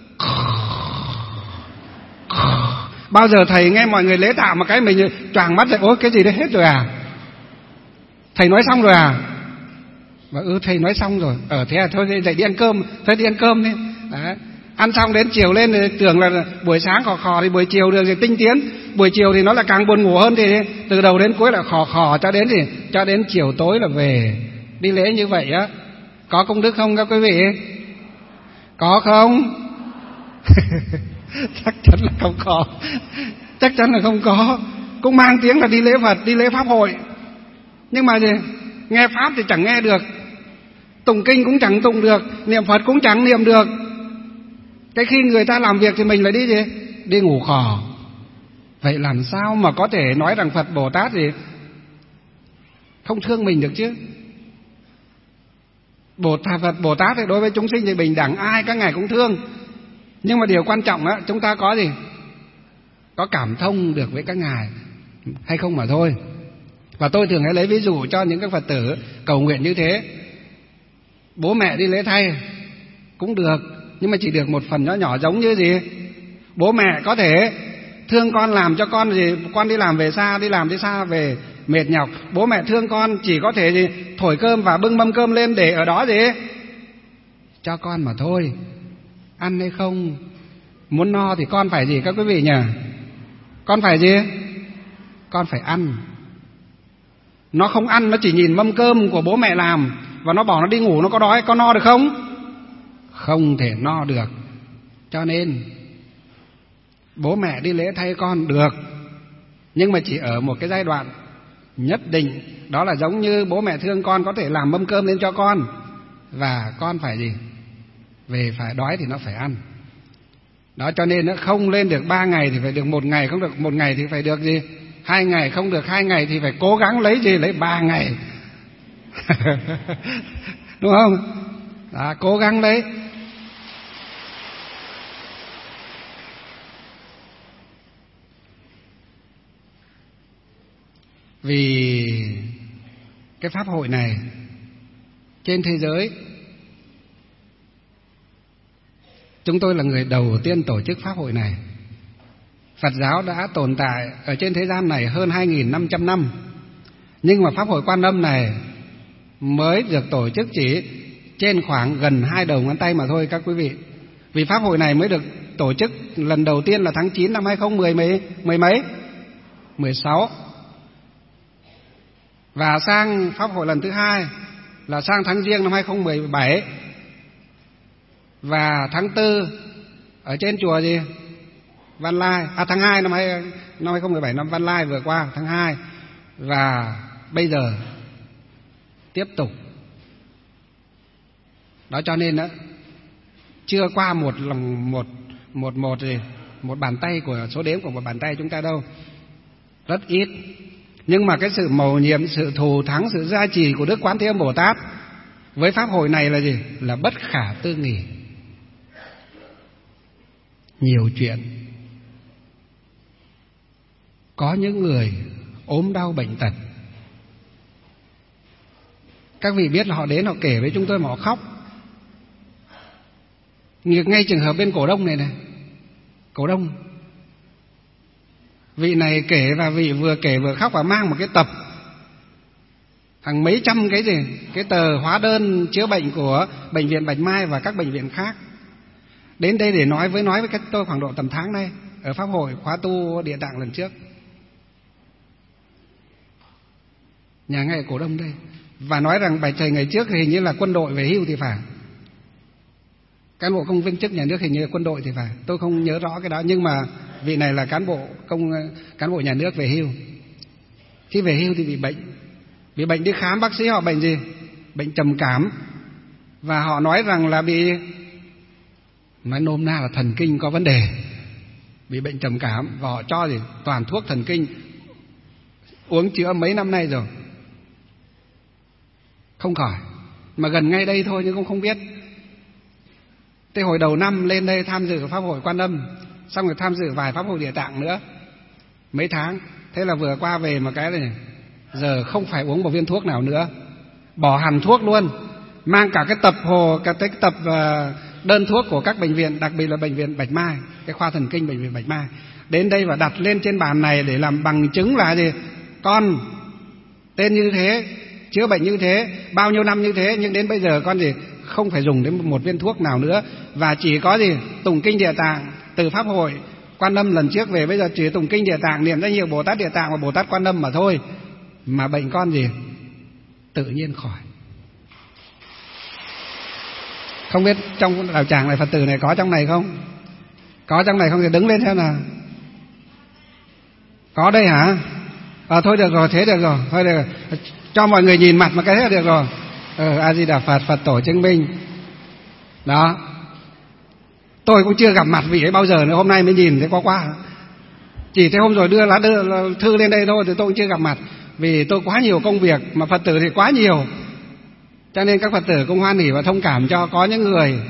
bao giờ thầy nghe mọi người lễ tạ mà cái mình choàng mắt dậy, ôi cái gì đấy hết rồi à? Thầy nói xong rồi à? Và ừ thầy nói xong rồi. Ở thế à, thôi dậy đi ăn cơm, thôi đi ăn cơm đi. Đấy. Ăn xong đến chiều lên thì tưởng là buổi sáng khò khò thì buổi chiều được thì tinh tiến, buổi chiều thì nó là càng buồn ngủ hơn, thì từ đầu đến cuối là khò khò cho đến thì cho đến chiều tối là về. Đi lễ như vậy á có công đức không các quý vị? Có không? Chắc chắn là không có. Chắc chắn là không có. Cũng mang tiếng là đi lễ Phật, đi lễ pháp hội, nhưng mà gì nghe pháp thì chẳng nghe được, tụng kinh cũng chẳng tụng được, niệm Phật cũng chẳng niệm được. Cái khi người ta làm việc thì mình lại đi gì? Đi ngủ khò. Vậy làm sao mà có thể nói rằng Phật Bồ Tát gì không thương mình được chứ? Bồ Tát, Phật Bồ Tát thì đối với chúng sinh thì bình đẳng, ai các ngài cũng thương. Nhưng mà điều quan trọng á, chúng ta có gì? Có cảm thông được với các ngài hay không mà thôi. Và tôi thường hay lấy ví dụ cho những các Phật tử cầu nguyện như thế. Bố mẹ đi lễ thay cũng được, nhưng mà chỉ được một phần nhỏ nhỏ. Giống như gì? Bố mẹ có thể thương con, làm cho con gì, con đi làm về xa, đi làm đi xa về mệt nhọc. Bố mẹ thương con chỉ có thể gì thổi cơm và bưng mâm cơm lên để ở đó gì cho con mà thôi. Ăn hay không, muốn no thì con phải gì các quý vị nhỉ? Con phải gì? Con phải ăn. Nó không ăn, nó chỉ nhìn mâm cơm của bố mẹ làm và nó bảo nó đi ngủ, nó có đói, có no được không? Không thể no được. Cho nên bố mẹ đi lễ thay con được, nhưng mà chỉ ở một cái giai đoạn nhất định. Đó là giống như bố mẹ thương con có thể làm mâm cơm lên cho con, và con phải gì? Về phải đói thì nó phải ăn. Đó, cho nên nó không lên được ba ngày thì phải được một ngày, không được một ngày thì phải được gì? Hai ngày, không được hai ngày thì phải cố gắng lấy gì? Lấy ba ngày. Đúng không? Đó, cố gắng lấy. Vì cái pháp hội này trên thế giới, chúng tôi là người đầu tiên tổ chức pháp hội này. Phật giáo đã tồn tại ở trên thế gian này hơn hai nghìn năm trăm năm, nhưng mà pháp hội Quan Âm này mới được tổ chức chỉ trên khoảng gần hai đầu ngón tay mà thôi các quý vị. Vì pháp hội này mới được tổ chức lần đầu tiên là tháng chín năm hai không mười mấy, mười mấy, mười sáu. Và sang pháp hội lần thứ hai là sang tháng Giêng năm hai không một bảy. Và tháng tư ở trên chùa gì? Văn Lai. À tháng hai năm hai không một bảy, năm Văn Lai vừa qua, tháng hai. Và bây giờ tiếp tục. Đó, cho nên đó, chưa qua một lòng một một một gì, một bàn tay của số đếm của một bàn tay chúng ta đâu. Rất ít. Nhưng mà cái sự mầu nhiệm, sự thù thắng, sự gia trì của Đức Quán Thế Âm Bồ Tát với pháp hội này là gì? Là bất khả tư nghì. Nhiều chuyện. Có những người ốm đau bệnh tật, các vị biết là họ đến họ kể với chúng tôi mà họ khóc. Ngay trường hợp bên Cổ Đông này này, Cổ Đông, vị này kể và vị vừa kể vừa khóc, và mang một cái tập hàng mấy trăm cái gì, cái tờ hóa đơn chữa bệnh của bệnh viện Bạch Mai và các bệnh viện khác. Đến đây để nói với nói với các tôi khoảng độ tầm tháng nay ở pháp hội khóa tu Địa Tạng lần trước. nhà ngay ở Cổ Đông đây. Và nói rằng Bạch Thầy ngày trước thì hình như là quân đội về hưu thì phải, cán bộ công viên chức nhà nước hình như là quân đội thì phải, tôi không nhớ rõ cái đó, nhưng mà vị này là cán bộ công cán bộ nhà nước về hưu. Khi về hưu thì bị bệnh, bị bệnh đi khám bác sĩ họ bệnh gì? Bệnh trầm cảm, và họ nói rằng là bị, nói nôm na là thần kinh có vấn đề, bị bệnh trầm cảm, và họ cho gì toàn thuốc thần kinh, uống chữa mấy năm nay rồi không khỏi, mà gần ngay đây thôi nhưng cũng không biết. Thế hồi đầu năm lên đây tham dự pháp hội Quan Âm, xong rồi tham dự vài pháp hội Địa Tạng nữa mấy tháng. Thế là vừa qua về một cái này, giờ không phải uống một viên thuốc nào nữa, bỏ hẳn thuốc luôn, mang cả cái tập hồ cả cái tập đơn thuốc của các bệnh viện, đặc biệt là bệnh viện Bạch Mai, cái khoa thần kinh bệnh viện Bạch Mai, đến đây và đặt lên trên bàn này để làm bằng chứng là gì? Con tên như thế, chữa bệnh như thế, bao nhiêu năm như thế, nhưng đến bây giờ con gì không phải dùng đến một viên thuốc nào nữa, và chỉ có gì tụng kinh Địa Tạng từ pháp hội Quan Âm lần trước về, bây giờ chỉ tụng kinh Địa Tạng, niệm danh hiệu Bồ Tát Địa Tạng và Bồ Tát Quan Âm mà thôi, mà bệnh con gì tự nhiên khỏi. Không biết trong đạo tràng này Phật tử này có trong này không? Có trong này không thì đứng lên xem nào. Có đây hả? À, thôi được rồi, thế được rồi, thôi được rồi. Cho mọi người nhìn mặt mà cái thế là được rồi. Ờ, A Di Đà Phật, Phật tổ chứng minh. Đó. Tôi cũng chưa gặp mặt vị ấy bao giờ nữa, hôm nay mới nhìn thấy quá quá. Chỉ thế hôm rồi đưa lá đưa thư lên đây thôi thì tôi cũng chưa gặp mặt, vì tôi quá nhiều công việc, mà Phật tử thì quá nhiều, cho nên các Phật tử cũng hoan hỉ và thông cảm cho. Có những người,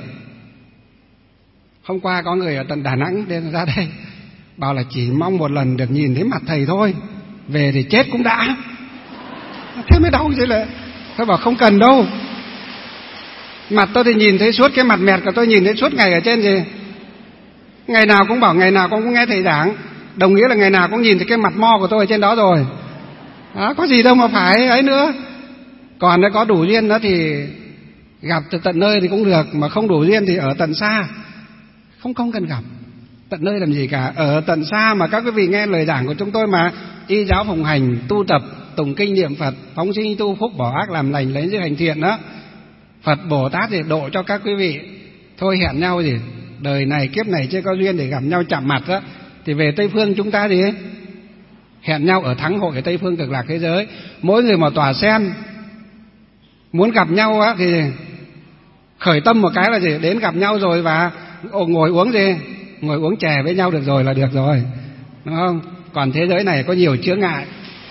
hôm qua có người ở tận Đà Nẵng đến ra đây bảo là chỉ mong một lần được nhìn thấy mặt thầy thôi, về thì chết cũng đã. Thế mới đau chứ lệ. Tôi bảo không cần đâu, mặt tôi thì nhìn thấy suốt, cái mặt mẹt của tôi nhìn thấy suốt ngày ở trên gì, ngày nào cũng bảo ngày nào cũng nghe thầy giảng, đồng nghĩa là ngày nào cũng nhìn thấy cái mặt mo của tôi ở trên đó rồi. Đó, có gì đâu mà phải ấy nữa. Còn nếu có đủ duyên đó thì gặp từ tận nơi thì cũng được, mà không đủ duyên thì ở tận xa, không không cần gặp tận nơi làm gì cả, ở tận xa mà các quý vị nghe lời giảng của chúng tôi mà y giáo phụng hành, tu tập, tụng kinh niệm Phật, phóng sinh tu phúc, bỏ ác làm lành, lấy giữ hành thiện đó. Phật Bồ Tát thì độ cho các quý vị. Thôi hẹn nhau gì đời này kiếp này chưa có duyên để gặp nhau chạm mặt đó, thì về Tây Phương chúng ta gì hẹn nhau ở thắng hội ở Tây Phương Cực Lạc thế giới. Mỗi người một tòa sen, muốn gặp nhau á thì khởi tâm một cái là gì đến gặp nhau rồi, và ngồi uống gì ngồi uống chè với nhau được rồi là được rồi, đúng không? Còn thế giới này có nhiều chướng ngại.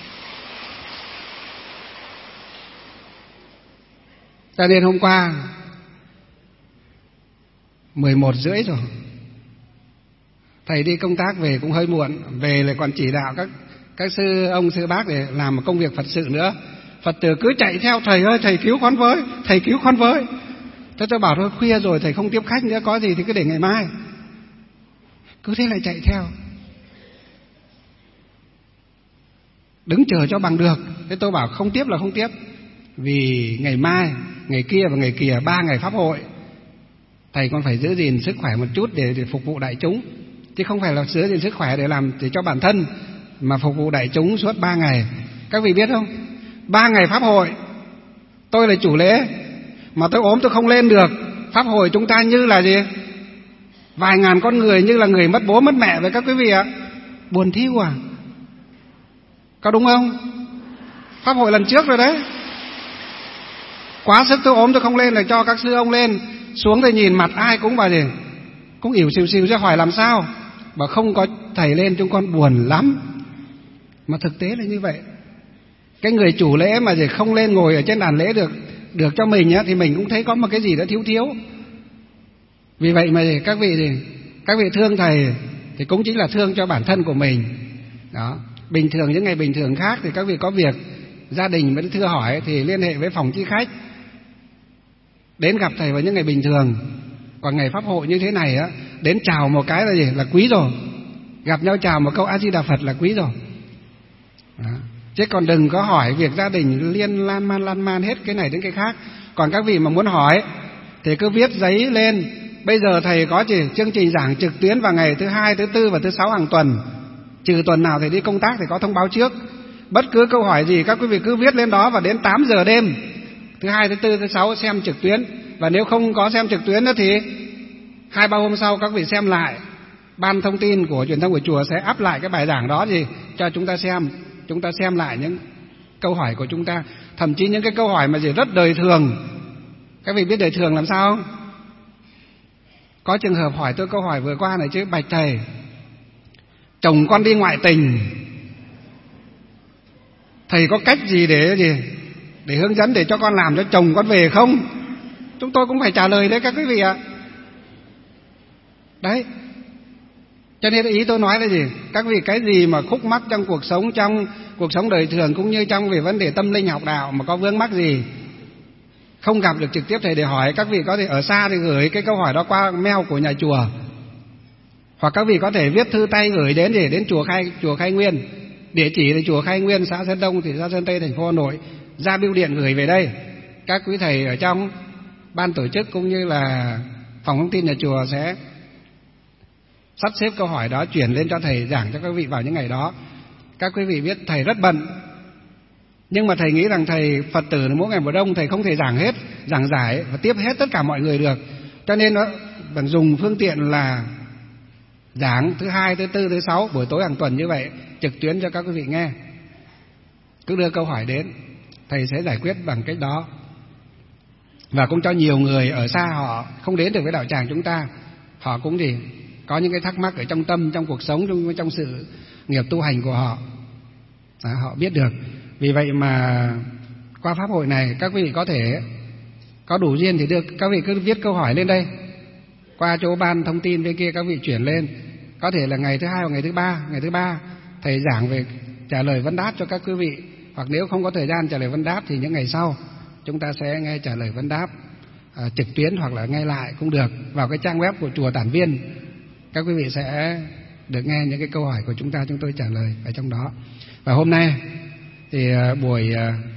Cho nên hôm qua mười một rưỡi rồi, thầy đi công tác về cũng hơi muộn, về lại còn chỉ đạo các các sư ông sư bác để làm một công việc Phật sự nữa. Phật tử cứ chạy theo thầy ơi, thầy cứu con với, thầy cứu con với. Thế tôi bảo thôi khuya rồi thầy không tiếp khách nữa, có gì thì cứ để ngày mai. Cứ thế lại chạy theo, đứng chờ cho bằng được. Thế tôi bảo không tiếp là không tiếp, vì ngày mai, ngày kia và ngày kia ba ngày pháp hội, thầy còn phải giữ gìn sức khỏe một chút để, để phục vụ đại chúng, chứ không phải là giữ gìn sức khỏe để làm để cho bản thân, mà phục vụ đại chúng suốt ba ngày. Các vị biết không, ba ngày pháp hội tôi là chủ lễ, mà tôi ốm tôi không lên được. Pháp hội chúng ta như là gì, vài ngàn con người như là người mất bố mất mẹ với các quý vị ạ. Buồn thiu à, có đúng không? Pháp hội lần trước rồi đấy, quá sức tôi ốm tôi không lên, là cho các sư ông lên xuống thì nhìn mặt ai cũng bảo gì cũng ỉu xìu xìu ra, hỏi làm sao, bảo không có thầy lên chúng con buồn lắm. Mà thực tế là như vậy. Cái người chủ lễ mà gì không lên ngồi ở trên đàn lễ được được cho mình á, thì mình cũng thấy có một cái gì đó thiếu thiếu. Vì vậy mà các vị thì các vị thương thầy thì cũng chính là thương cho bản thân của mình. Đó. Bình thường những ngày bình thường khác thì các vị có việc gia đình mới thưa hỏi thì liên hệ với phòng chi khách đến gặp thầy vào những ngày bình thường. Còn ngày pháp hội như thế này á, đến chào một cái là gì là quý rồi, gặp nhau chào một câu A Di Đà Phật là quý rồi. Đó. Chứ còn đừng có hỏi việc gia đình liên lan man lan man hết cái này đến cái khác. Còn các vị mà muốn hỏi thì cứ viết giấy lên. Bây giờ thầy có chỉ chương trình giảng trực tuyến vào ngày thứ hai, thứ tư và thứ sáu hàng tuần. Trừ tuần nào thầy đi công tác thì có thông báo trước. Bất cứ câu hỏi gì các quý vị cứ viết lên đó, và đến tám giờ đêm thứ hai, thứ tư, thứ sáu xem trực tuyến. Và nếu không có xem trực tuyến nữa thì hai ba hôm sau các vị xem lại. Ban thông tin của truyền thông của chùa sẽ up lại cái bài giảng đó gì cho chúng ta xem. Chúng ta xem lại những câu hỏi của chúng ta, thậm chí những cái câu hỏi mà gì rất đời thường. Các vị biết đời thường làm sao không? Có trường hợp hỏi tôi câu hỏi vừa qua này chứ: bạch thầy, chồng con đi ngoại tình, thầy có cách gì để gì để hướng dẫn để cho con làm cho chồng con về không? Chúng tôi cũng phải trả lời đấy các quý vị ạ. Đấy, cho nên ý tôi nói là gì? Các vị, cái gì mà khúc mắc trong cuộc sống, trong cuộc sống đời thường cũng như trong về vấn đề tâm linh học đạo mà có vướng mắc gì, không gặp được trực tiếp thầy để hỏi, các vị có thể ở xa thì gửi cái câu hỏi đó qua mail của nhà chùa, hoặc các vị có thể viết thư tay gửi đến gì đến chùa Khai chùa Khai Nguyên. Địa chỉ là chùa Khai Nguyên, xã Sơn Đông, thị xã Sơn Tây, thành phố Hà Nội. Ra bưu điện gửi về đây. Các quý thầy ở trong ban tổ chức cũng như là phòng thông tin nhà chùa sẽ sắp xếp câu hỏi đó chuyển lên cho thầy giảng cho các vị vào những ngày đó. Các quý vị biết thầy rất bận, nhưng mà thầy nghĩ rằng thầy Phật tử mỗi ngày một đông, thầy không thể giảng hết, giảng giải và tiếp hết tất cả mọi người được. Cho nên nó bằng dùng phương tiện là giảng thứ hai, thứ tư, thứ sáu buổi tối hàng tuần như vậy, trực tuyến cho các quý vị nghe. Cứ đưa câu hỏi đến, thầy sẽ giải quyết bằng cách đó. Và cũng cho nhiều người ở xa họ không đến được với đạo tràng chúng ta, họ cũng gì có những cái thắc mắc ở trong tâm, trong cuộc sống, trong, trong sự nghiệp tu hành của họ, à, họ biết được. Vì vậy mà qua pháp hội này các vị có thể có đủ duyên thì được, các vị cứ viết câu hỏi lên đây, qua chỗ ban thông tin bên kia các vị chuyển lên. Có thể là ngày thứ hai hoặc ngày thứ ba, ngày thứ ba thầy giảng về trả lời vấn đáp cho các quý vị, hoặc nếu không có thời gian trả lời vấn đáp thì những ngày sau chúng ta sẽ nghe trả lời vấn đáp à, trực tuyến hoặc là nghe lại cũng được vào cái trang web của chùa Tản Viên. Các quý vị sẽ được nghe những cái câu hỏi của chúng ta, chúng tôi trả lời ở trong đó. Và hôm nay thì buổi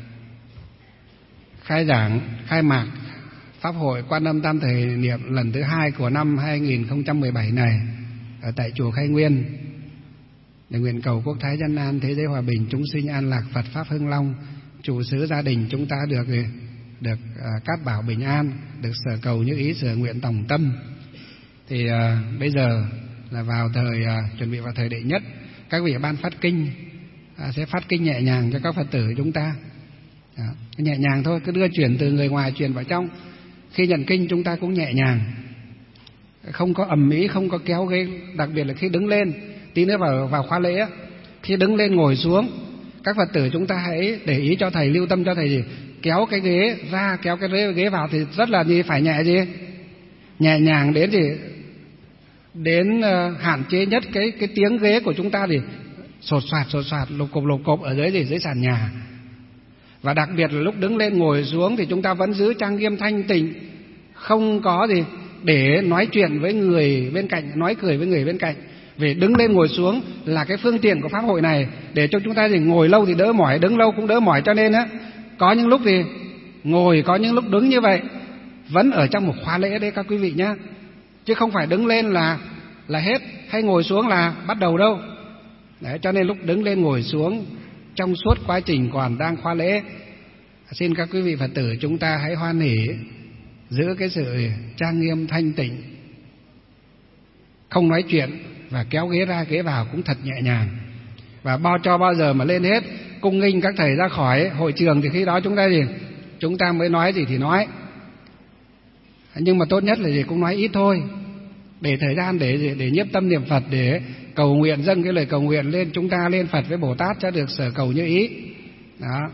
khai giảng, khai mạc pháp hội Quan Âm Tam Thời Niệm lần thứ hai của năm hai nghìn không trăm mười bảy này ở tại chùa Khai Nguyên, để nguyện cầu quốc thái dân an, thế giới hòa bình, chúng sinh an lạc, Phật pháp hưng long, chủ xứ gia đình chúng ta được được uh, cát bảo bình an, được sở cầu như ý, sở nguyện tổng tâm. Thì uh, bây giờ là vào thời uh, chuẩn bị vào thời đệ nhất, các vị ban phát kinh uh, sẽ phát kinh nhẹ nhàng cho các Phật tử chúng ta. Đó, nhẹ nhàng thôi, cứ đưa chuyển từ người ngoài chuyển vào trong. Khi nhận kinh chúng ta cũng nhẹ nhàng, không có ầm ĩ, không có kéo ghế. Đặc biệt là khi đứng lên, tí nữa vào vào khóa lễ, khi đứng lên ngồi xuống, các Phật tử chúng ta hãy để ý cho thầy, lưu tâm cho thầy gì kéo cái ghế ra, kéo cái ghế, ghế vào thì rất là gì phải nhẹ gì nhẹ nhàng đến gì đến uh, hạn chế nhất cái cái tiếng ghế của chúng ta thì sột soạt sột soạt lục cộp lục cộp ở dưới gì dưới sàn nhà. Và đặc biệt là lúc đứng lên ngồi xuống thì chúng ta vẫn giữ trang nghiêm thanh tịnh, không có gì để nói chuyện với người bên cạnh, nói cười với người bên cạnh. Vì đứng lên ngồi xuống là cái phương tiện của pháp hội này để cho chúng ta thì ngồi lâu thì đỡ mỏi, đứng lâu cũng đỡ mỏi. Cho nên á, có những lúc thì ngồi, có những lúc đứng như vậy vẫn ở trong một khóa lễ đấy các quý vị nhé, chứ không phải đứng lên là là hết, hay ngồi xuống là bắt đầu đâu. Đấy, cho nên lúc đứng lên ngồi xuống trong suốt quá trình còn đang khóa lễ, xin các quý vị Phật tử chúng ta hãy hoan hỉ giữ cái sự trang nghiêm thanh tịnh, không nói chuyện và kéo ghế ra ghế vào cũng thật nhẹ nhàng. Và bao cho bao giờ mà lên hết cung nghinh các thầy ra khỏi hội trường thì khi đó chúng ta gì chúng ta mới nói gì thì nói. Nhưng mà tốt nhất là gì cũng nói ít thôi, để thời gian để để nhiếp tâm niệm Phật, để cầu nguyện, dâng cái lời cầu nguyện lên chúng ta, lên Phật với Bồ Tát cho được sở cầu như ý. Đó.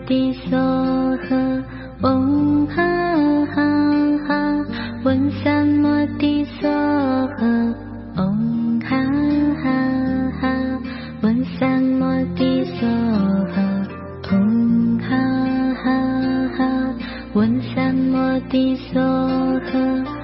地娑诃，嗡哈哈哈，文三摩地娑诃，嗡哈哈哈，文三摩地娑诃，嗡哈哈哈，文三摩地娑诃。